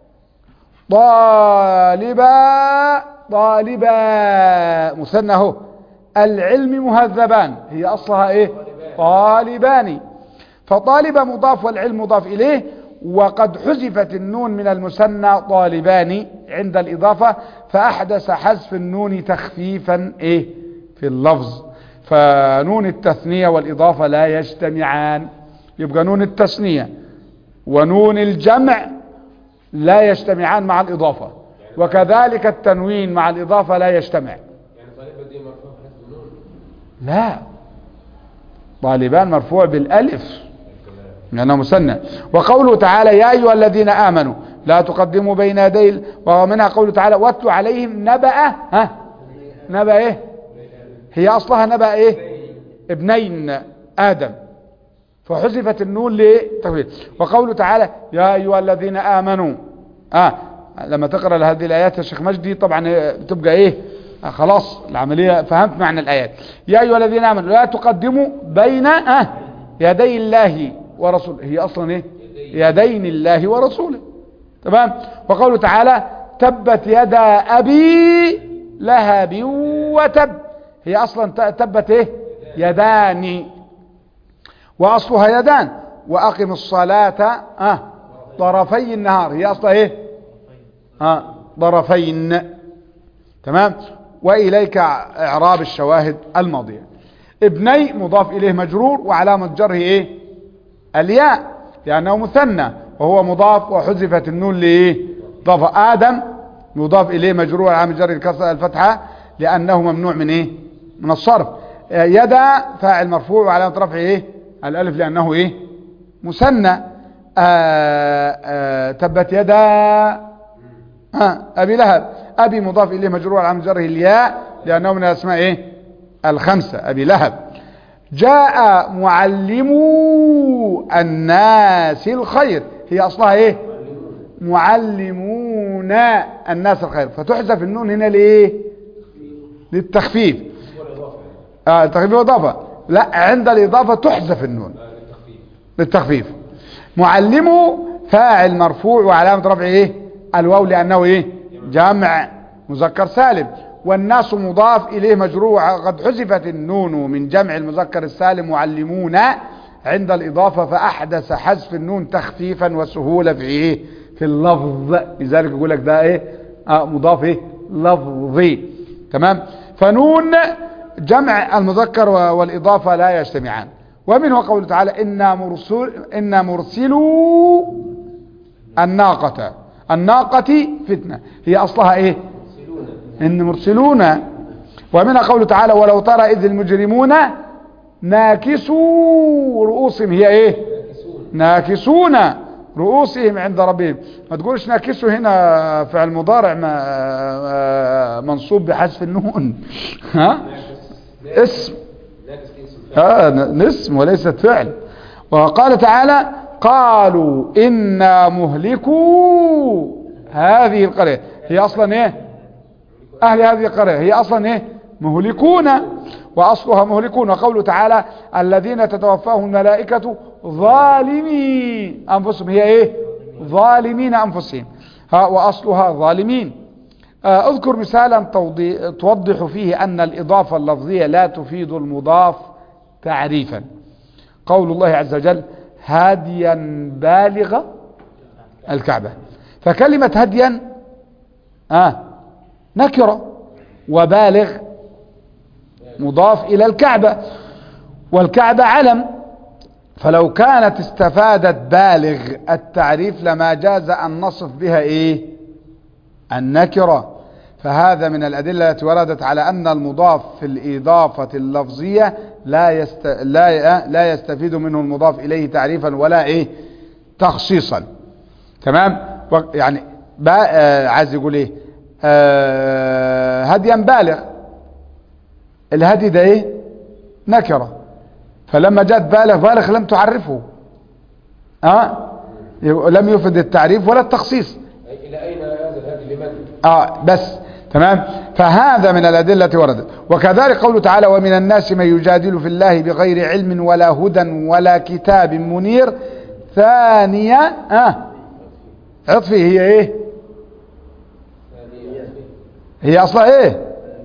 طالبا طالبا مثنى اهو العلم مهذبان، هي أصلها إيه طالبان، فطالب مضاف والعلم مضاف إليه، وقد حذفت النون من المثنى طالبان عند الإضافة فأحدث حذف النون تخفيفا إيه في اللفظ، فنون التثنية والإضافة لا يجتمعان، يبقى نون التثنية ونون الجمع لا يجتمعان مع الإضافة، وكذلك التنوين مع الإضافة لا يجتمع. يعني طالبة دي مرفوع حذف النون؟ لا، طالبان مرفوع بالألف لأنه مثنى. وقوله تعالى يا أيها الذين آمنوا لا تقدموا بين يدي، ومنها قوله تعالى واتل عليهم نبأ ها نبأ ايه هي أصلها نبأ ايه ابنين آدم، فحذفت النون لتخفيف. وقوله تعالى يا أيها الذين آمنوا آه لما تقرأ هذه الآيات يا شيخ مجدي طبعا بتبقى ايه آه خلاص العملية فهمت معنى الآيات. يا أيها الذين آمنوا لا تقدموا بين آه يدي الله ورسوله، هي أصلا ايه يدين الله ورسوله. تمام. وقوله تعالى تبت يدا أبي لهب وتب، هي أصلا تبت ايه يداني وأصلها يدان. وأقم الصلاة آه طرفي النهار، هي أصلها ايه آه طرفين. تمام. وإليك إعراب الشواهد الماضية. ابني مضاف إليه مجرور وعلامة جره ايه الياء لأنه مثنى وهو مضاف وحذفت النون لإيه ضاف. آدم مضاف إليه مجرور علامة جره الكسر الفتحة لأنه ممنوع من إيه من الصرف. يدا فاعل مرفوع وعلامة رفعه إيه الألف لأنه إيه مثنى. تبت يدا آه أبي لهب، أبي مضاف إليه مجرور علامة جره الياء لأنه من الأسماء إيه الخمسة أبي لهب. جاء معلمو الناس الخير، هي أصلها إيه معلمون الناس الخير، فتحذف النون هنا لإيه للتخفيف. آه التخفيف والإضافة لا عند الإضافة تحذف النون للتخفيف. معلمو فاعل مرفوع وعلامة رفعه إيه الواو لأنه إيه جمع مذكر سالم. والناس مضاف إليه مجرور قد حذفت النون من جمع المذكر السالم معلمون عند الإضافة فأحدث حذف النون تخفيفا وسهولة في إيه في اللفظ، لذلك يقول لك ده إيه آه مضاف إيه لفظي. تمام. فنون جمع المذكر والإضافة لا يجتمعان. ومنه قوله تعالى إنا مرسل إنا مرسلوا الناقة، الناقة فتنة، هي أصلها إيه إن مرسلون. ومنها قوله تعالى ولو ترى إذ المجرمون ناكسوا رؤوسهم، هي إيه ناكسون رؤوسهم عند ربهم. ما تقولش ناكسوا هنا فعل مضارع منصوب بحذف النون ها اسم آه اسم وليست فعل. وقال تعالى قالوا إنا مهلكوا هذه القرية، هي أصلا إيه أهل هذه القرية، هي أصلا إيه مهلكون وأصلها مهلكون. وقوله تعالى الذين تتوفاهم الملائكة ظالمي أنفسهم، هي إيه ظالمين أنفسهم. ها وأصلها ظالمين. آه اذكر مثالا توضح فيه أن الإضافة اللفظية لا تفيد المضاف تعريفا. قول الله عز وجل هاديا بالغ الكعبة، فكلمة هديا آه نكرة، وبالغ مضاف إلى الكعبة، والكعبة علم، فلو كانت استفادت بالغ التعريف لما جاز أن نصف بها إيه النكرة. فهذا من الأدلة التي وردت على أن المضاف في الإضافة اللفظية لا يست... لا لا يستفيد منه المضاف إليه تعريفا ولا إيه تخصيصا. تمام. يعني با... آه عايز يقول إيه آه هديا بالغ، الهدي ده إيه نكرة، فلما جاءت بالغ بالغ لم تعرفه اه لم يفد التعريف ولا التخصيص. إلى أين هذا الهدي لمن؟ اه بس تمام. فهذا من الأدلة وردت. وكذلك قوله تعالى ومن الناس من يجادل في الله بغير علم ولا هدى ولا كتاب منير. ثانية اه عطفي هي ايه هي اصلا ايه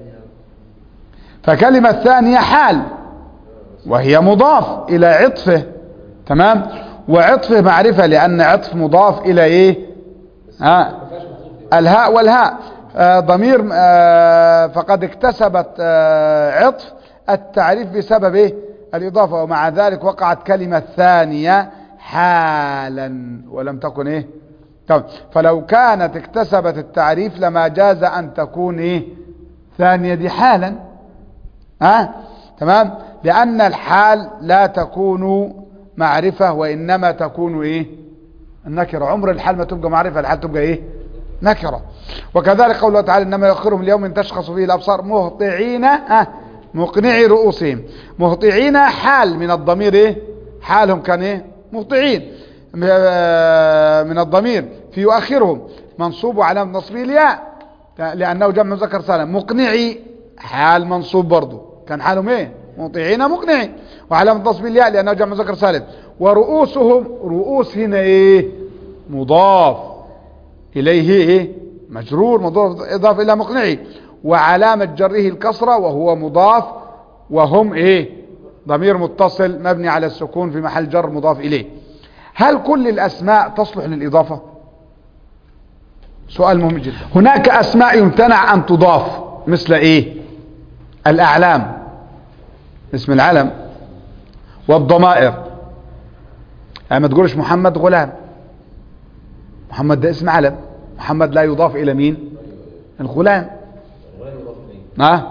فكلمة ثانية حال وهي مضاف الى عطفه. تمام. وعطفه معرفة لان عطف مضاف الى ايه ها آه. الهاء والهاء آه ضمير آه فقد اكتسبت آه عطف التعريف بسبب ايه الاضافة، ومع ذلك وقعت كلمة ثانية حالا ولم تكن ايه. طب فلو كانت اكتسبت التعريف لما جاز ان تكون ايه ثانية دي حالا ها آه؟ تمام. لان الحال لا تكون معرفة وانما تكون ايه النكرة. عمر الحال ما تبقى معرفة، الحال تبقى ايه نكرة. وكذلك قوله تعالى انما يؤخرهم اليوم تشخص فيه الابصار مهطعين آه مقنعي رؤوسهم. مهطعين حال من الضمير ايه حالهم كان ايه مهطعين من الضمير في يؤخرهم منصوب على نصبه الياء لانه جمع مذكر سالم. مقنعي حال منصوب برضه كان حالهم ايه مهطعين مقنعي وعلامة نصب الياء لانه جمع مذكر سالم. ورؤوسهم رؤوس هنا ايه مضاف اليه ايه مجرور مضاف اضافه الى مقنعي وعلامة جره الكسرة وهو مضاف وهم ايه ضمير متصل مبني على السكون في محل جر مضاف اليه. هل كل الاسماء تصلح للاضافة؟ سؤال مهم جدا. هناك اسماء يمتنع ان تضاف مثل ايه الاعلام اسم العلم والضمائر. يعني ما تقولش محمد غلام، محمد ده اسم علم، محمد لا يضاف الى مين الغلام ها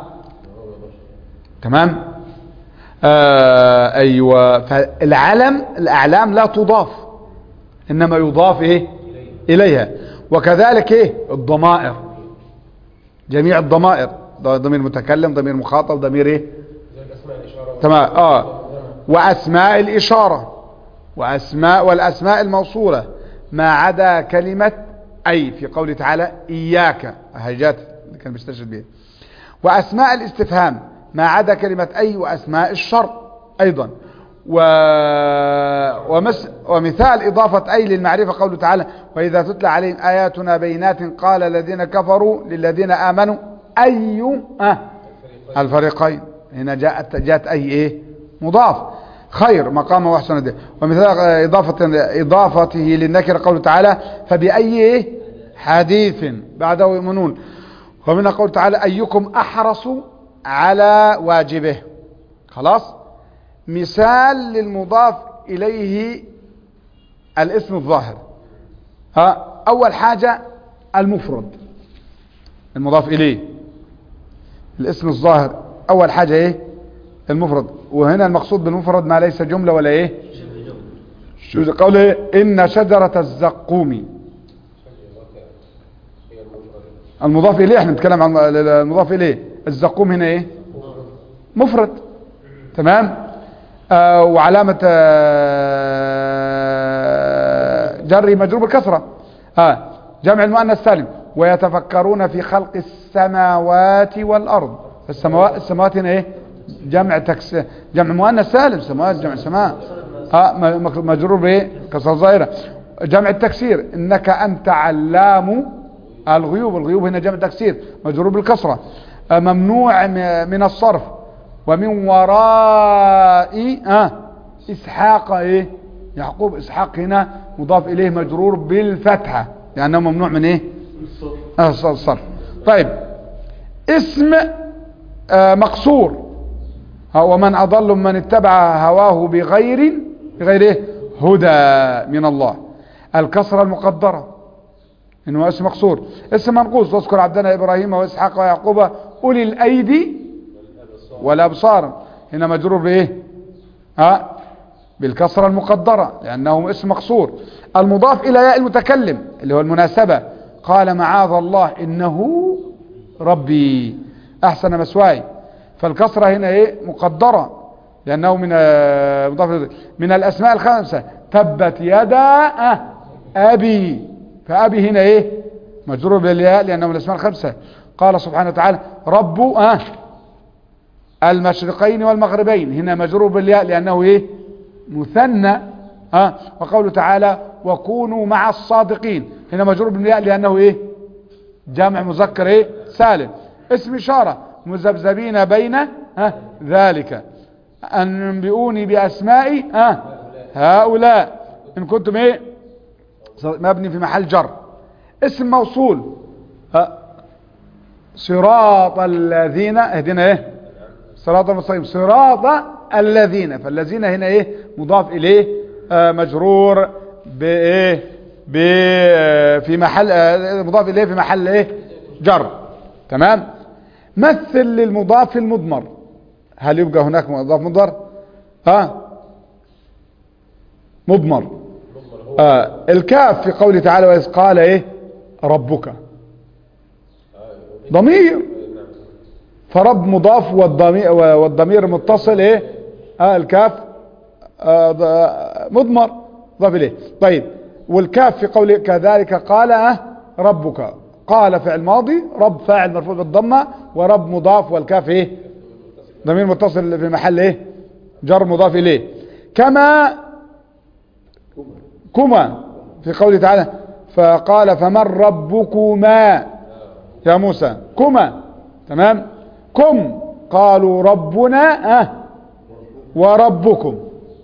تمام آه ايوه. فالعلم الاعلام لا تضاف انما يضاف ايه اليها. وكذلك ايه الضمائر جميع الضمائر ضمير متكلم ضمير مخاطب ضمير ايه تمام اه واسماء الاشاره واسماء والاسماء الموصوله ما عدا كلمه اي في قوله تعالى اياك هجات اللي كان بيستشهد بها. واسماء الاستفهام ما عدا كلمة أي وأسماء الشرط أيضا. و... ومس... ومثال إضافة أي للمعرفة قوله تعالى وإذا تتلى عليهم آياتنا بينات قال الذين كفروا للذين آمنوا أي أه الفريقين. هنا جاءت جاءت أي إيه مضاف خير مقام وأحسن ده. ومثال إضافة إضافته للنكرة قوله تعالى فبأي إيه حديث بعده يؤمنون. ومن قوله تعالى أيكم أحرص على واجبه. خلاص. مثال للمضاف إليه الاسم الظاهر. ها أول حاجة المفرد المضاف إليه الاسم الظاهر أول حاجة إيه المفرد. وهنا المقصود بالمفرد ما ليس جملة ولا إيه شو قوله إيه؟ إن شجرة الزقوم المضاف إليه. احنا نتكلم عن المضاف إليه. الزقوم هنا ايه مفرد. تمام. آه وعلامة آه جري مجرور بالكسرة آه جمع المؤنث سالم. ويتفكرون في خلق السماوات والأرض. السماوات السماوات هنا ايه جمع تكس جمع مؤنث سالم سماوات جمع سماء آه مجرور بايه كسرة ظاهرة. جمع التكسير، إنك أنت علام الغيوب. الغيوب هنا جمع تكسير مجرور بالكسرة. ممنوع من الصرف. ومن وراء آه إسحاق إيه يعقوب. إسحاق هنا مضاف إليه مجرور بالفتحة لأنه ممنوع من إيه آه الصرف. طيب اسم آه مقصور. ومن أضل من اتبع هواه بغير بغير إيه هدى من الله. الكسرة المقدرة إنه اسم مقصور. اسم منقوص. واذكر عبدنا إبراهيم وإسحاق ويعقوب أولي الأيدي والأبصار. هنا مجرور بإيه ها بالكسرة المقدرة لأنه اسم مقصور. المضاف إلى ياء المتكلم اللي هو المناسبة. قال معاذ الله إنه ربي أحسن مسواي. فالكسرة هنا إيه مقدرة لأنه من مضاف من الأسماء الخمسة. تبت يدا أبي. فأبي هنا إيه مجرور بالياء لأنه من الأسماء الخمسة. قال سبحانه وتعالى رب أه المشرقين والمغربين. هنا مجرور بالياء لأنه إيه مثنى. أه وقوله تعالى وكونوا مع الصادقين. هنا مجرور بالياء لأنه إيه جامع مذكر إيه سالم. اسم إشارة. مذبذبين بين أه ذلك. أنبئوني بأسماء أه هؤلاء إن كنتم إيه مبني في محل جر. اسم موصول. أه صراط الذين اهدنا ايه صراط المستقيم. صراط الذين. فالذين هنا ايه مضاف اليه آه مجرور بايه ب في محل آه مضاف اليه في محل ايه جر. تمام. مثل للمضاف المضمر. هل يبقى هناك مضاف مضمر ها مضمر آه الكاف في قوله تعالى وإذ قال ايه ربك ضمير. فرب مضاف والضمير والضمير متصل ايه آه الكاف آه مضمر ضاف اليه. طيب والكاف في قوله كذلك قال آه ربك. قال فعل ماضي رب فاعل مرفوع بالضمه ورب مضاف والكاف ايه ضمير متصل في محل ايه جر مضاف اليه. كما كما في قوله تعالى فقال فمن ربكما يا موسى كما. تمام. كم قالوا ربنا أه وربكم.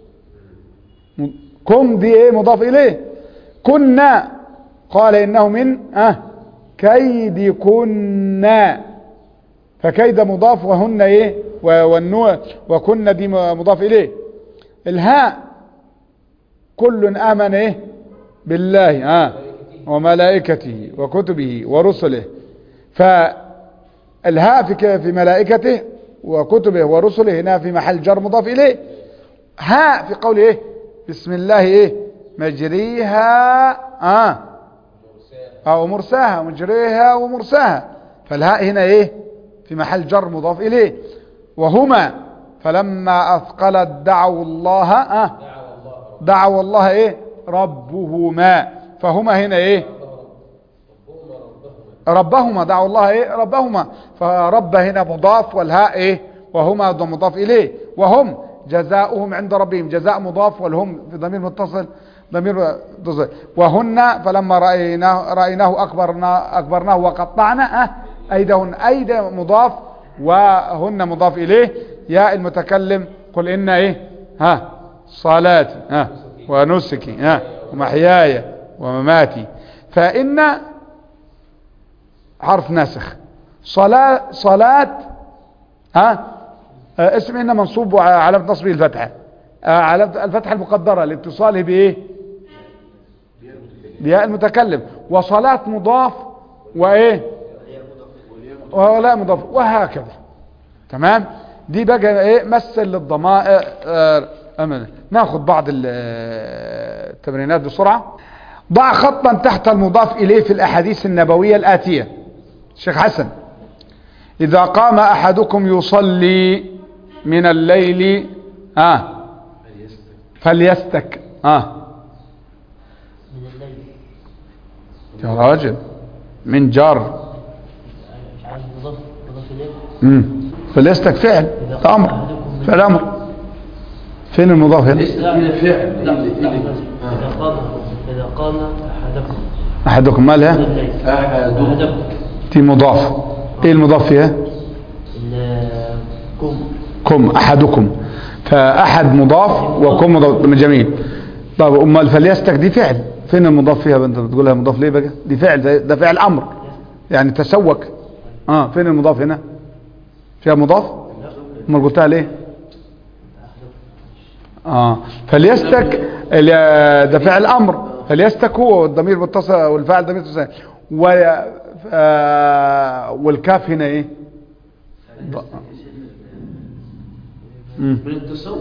كم دي ايه مضاف اليه. كنا قال انه من أه كيد كنا. فكيد مضاف وهن ايه والنوع وكنا دي مضاف اليه. الهاء كل امن ايه بالله اه وملائكته وكتبه ورسله. فالهاء في في ملائكته وكتبه ورسله هنا في محل جر مضاف اليه. هاء في قوله ايه بسم الله ايه مجريها اه او مرساها مجريها ومرساها. فالهاء هنا ايه في محل جر مضاف اليه. وهما فلما اثقلت دعوا الله اه دعوا الله ايه ربهما. فهما هنا ايه ربهما. دعوا الله ايه ربهما. فرب هنا مضاف والهاء ايه وهما مضاف اليه. وهم جزاؤهم عند ربهم. جزاء مضاف والهم في ضمير متصل ضمير متصل. وهن فلما رأيناه رأيناه أكبرنا أكبرناه وقطعنا أه أيدهن. أيد مضاف وهن مضاف إليه. يا المتكلم قل إن إيه ها صلاتي ها ونسكي ها ومحياي ومماتي. فإن حرف ناسخ. صلاة صلاة ها اسم إن منصوب علامة نصبه الفتحة. علامة الفتحة المقدرة لاتصاله بإيه بياء المتكلم. وصلاة مضاف وإيه ولا مضاف وهكذا. تمام. دي بقى إيه مثل للضمائر. أمن ناخذ بعض التمرينات بسرعة. ضع خطا تحت المضاف إليه في الأحاديث النبوية الآتية. الشيخ حسن إذا قام أحدكم يصلي من الليل آه فليستك آه يا راجل من جار امم فليستك فعل أمر فعل أمر. فين المضاف هنا؟ فعل إذا قام أحدكم أحدكم مالها أحدكم دي مضاف. إيه المضاف فيها؟ كم كم أحدكم، فأحد مضاف وكم مضاف. جميل. طب أمال فليستك دي فعل، فين المضاف فيها؟ أنت بتقولها مضاف ليه بقى؟ دي فعل، ده فعل أمر يعني تسوك. آه فين المضاف هنا؟ فيها مضاف؟ أمال قلتها ليه؟ آه فليستك ده فعل أمر، فليستك هو الضمير متصل والفاعل ضمير متصل و آه والكاف هنا إيه؟ من التسوق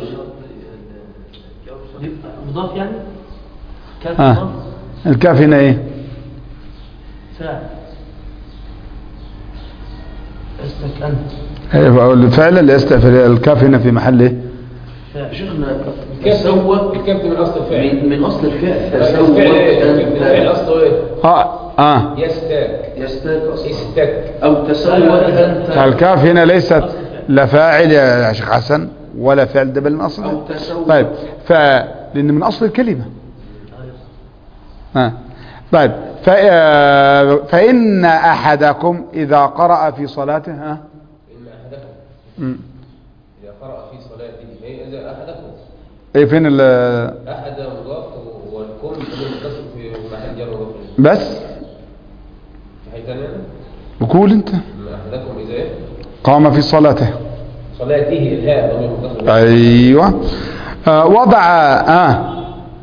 مضاف يعني كاف آه. مضاف. الكاف هنا ايه؟ فاعل استك انت. الفعل اللي يستقبل الكاف هنا في محل ايه؟ شيخنا تسوق الكاف من اصل الفعل، من اصل الفعل تسوق الفعل اصله ايه؟ اه اه يستاك يستاك يستك او تسوق انت. فالكاف هنا ليست لا فاعل يا شيخ حسن ولا فعل، ده بل من اصل. او تسوق. طيب ف لان من اصل الكلمه. ها آه. طيب ف... فان احدكم اذا قرأ في صلاته ها ان احدكم م. اذا قرأ في صلاته هي اذا احدكم ايه فين ال احد مضاف والكم متصل في محل جر مضاف بس في حاجه ثانيه؟ وقول انت ان احدكم اذا ايه؟ قام في صلاته صلاته الهاء ضمير متصل. ايوه آه وضع اه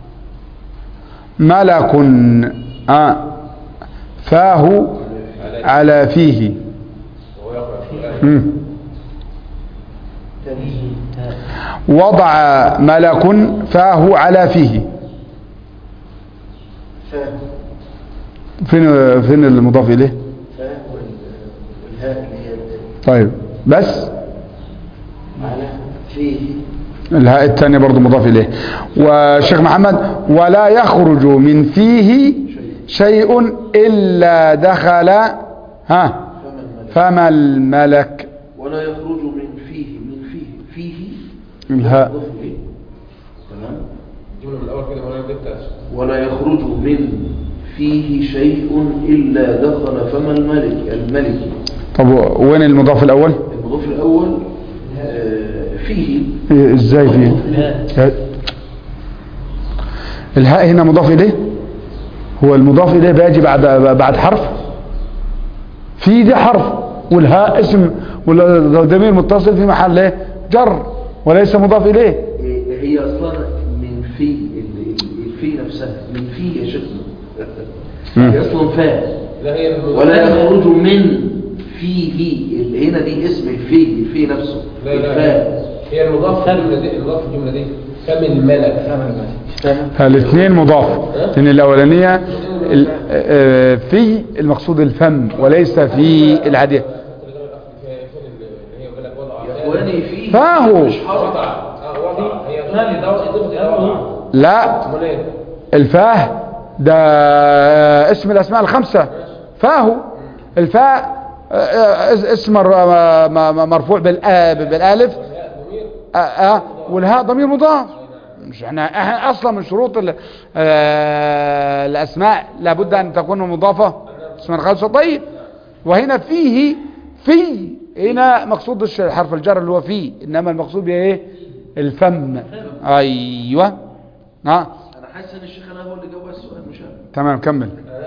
ملك آه فاه على فيه وهو يقرأ في الآية. وضع ملك فاه على فيه. فين فين المضاف اليه؟ فاه والهاء اللي هي طيب بس على فيه. الهاء الثانية برضو مضاف إليه. والشيخ محمد ولا يخرج من فيه شيء إلا دخل ها فما الملك. ولا يخرج من فيه من فيه فيه الهاء تمام. الجملة من الأول كده ولا بدأت. ولا يخرج من فيه شيء إلا دخل فما الملك الملك. طب وين المضاف الأول؟ المضاف الأول فيه. إيه ازاي فيه؟ الهاء هنا مضاف اليه. هو المضاف اليه بيجي بعد بعد حرف. في دي حرف والهاء اسم والضمير متصل في محل ايه؟ جر وليس مضاف اليه. هي اصلا من في الفي نفسها من في يا شيخ. هي اصلا فاء. لا هي ولا يخرج من فيه اللي هنا دي اسم الفي الفي نفسه. لا لا هي المضاف في الجملة دي المضاف في الجملة دي فم الملك فم الملك. الاثنين مضاف لان الاولانيه في المقصود الفم وليس في العاديه. فاهو لا الفاه ده اسم الاسماء الخمسه. فاهو الفاء اسم مرفوع بالالف آه آه والهاء ضمير مضاف. مش احنا احنا اصلا من شروط آه الاسماء لابد ان تكون مضافه اسما خالصه. طيب وهنا فيه في هنا مقصود حرف الجر اللي هو فيه، انما المقصود به ايه؟ الفم. ايوه ها انا حاسس ان الشيخ انا هو اللي جاوب السؤال مش انا. تمام كمل.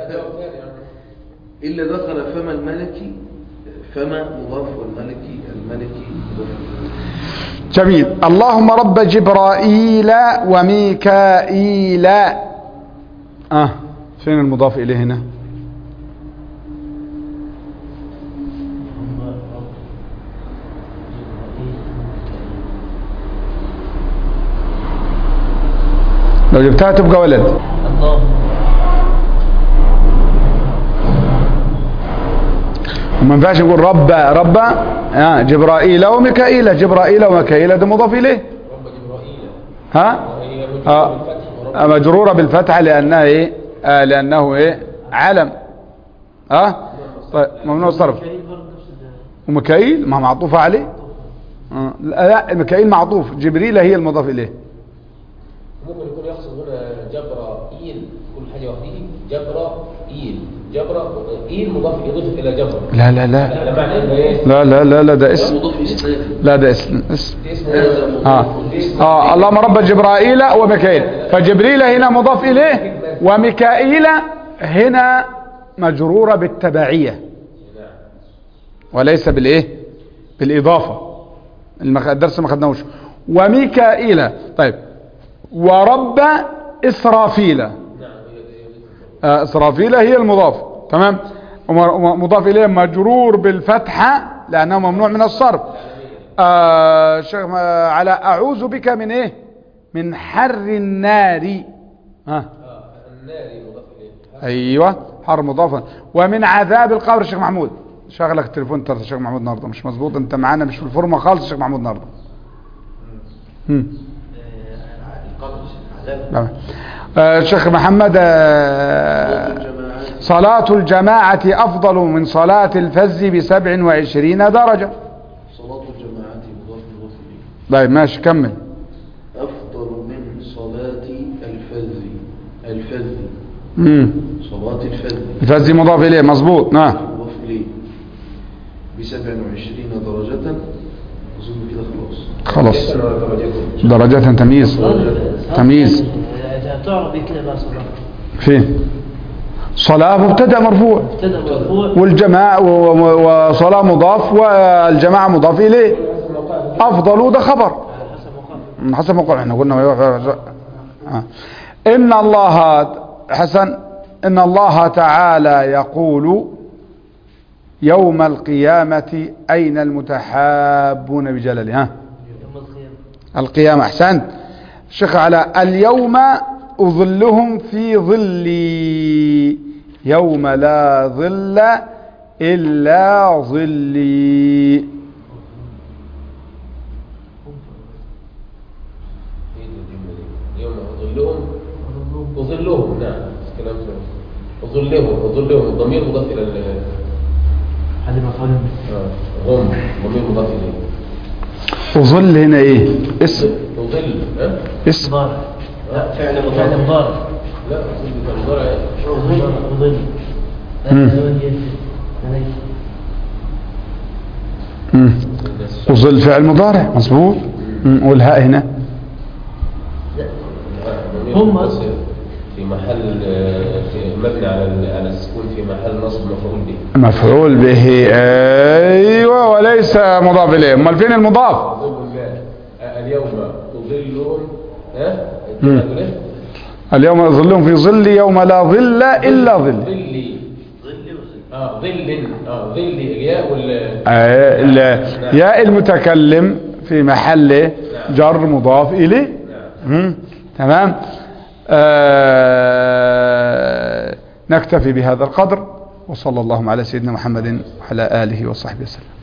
الا دخل فما الملكي فما مضاف والملكي الملكي مضاف. جميل. اللهم رب جبرائيل وميكائيل. اه فين المضاف اليه هنا؟ لو جبتها تبقى ولد. وما ينفعش نقول رب رب آه جبرائيل وميكائيل. جبرائيل وميكائيل ده مضاف اليه. رب جبرائيل ها اه مجروره بالفتحه لانها ايه؟ آه لانه ايه؟ علم. ها آه؟ طيب ممنوع الصرف. وميكائيل ما معطوفه عليه. آه. لا ميكائيل معطوف، جبريل هي المضاف اليه. ممكن يكون يقصد هنا جبرائيل الفتح وحده جبرائيل. جبرائيل مضاف إضافة إلى جبر. لا لا لا على معنى إنه إيه؟ لا لا لا لا ده اسم. مضاف إسناد. لا ده اسم اسم. هذا مضاف. اه اه اللهم رب جبرائيل وميكائيل. فجبريل هنا مضاف إليه، وميكائيل هنا مجرورة بالتبعية وليس بالايه بالإضافة. المخ... الدرس ما خدناهوش. وميكائيل. طيب ورب إسرافيل. آه إسرافيل هي المضاف. تمام. مضاف إليه مجرور بالفتحة لأنه ممنوع من الصرف. آه شيخ على أعوذ بك من إيه من حر النار. ها أيوة حر مضافا. ومن عذاب القبر. الشيخ محمود شغلك التليفون انت. الشيخ محمود النهارده مش مظبوط، انت معانا مش في الفورمه خالص. الشيخ محمود النهارده امم الشيخ محمد آه صلاة الجماعة أفضل من صلاة الفز بسبع وعشرين درجة. صلاة الجماعة مضاف مضاف إليه. طيب ماشي كمل. أفضل من صلاة الفز. الفز امم صلاة الفز. الفز مضاف إليه مظبوط. نعم مضاف إليه بسبع وعشرين درجة. أظن كده خلاص. خلاص درجات تمييز. تمييز تعرف كده بقى صلاة فين؟ صلاة مبتدأ مرفوع. مبتدأ مرفوع. والجماعة وصلاة مضاف والجماعة مضاف إليه. أفضل ده خبر حسب موقع. احنا قلنا آه. إن الله حسن إن الله تعالى يقول يوم القيامة أين المتحابون بجلاله. ها يوم القيامة. القيامة. أحسنت الشيخ على اليوم أظلهم في ظلي يوم لا ظل إلا ظلي. يوم أظلهم أظلهم. نعم كلام سليم. أظلهم أظلهم الضمير مضاف إلى ال هذه مفعول هم ضمير مضاف إليه. أظل هنا إيه اسم أظل ها اسم مضارع. لا فعل فعل مضارع. لا أظل مضارع. أظل أظل فعل مضارع مظبوط. والهاء هنا هم في محل في مبني على على السكون في محل نصب مفعول به. مفعول به ايوه وليس مضاف اليه. امال فين المضاف؟ اليوم تظلهم ها اليوم اظلهم في ظل يوم لا ظل الا ظل. ظلي اه ظل اه ظل الياء وال آه ياء المتكلم في محل جر مضاف اليه. نعم. تمام. آه نكتفي بهذا القدر وصلى الله على سيدنا محمد وعلى آله وصحبه وسلم.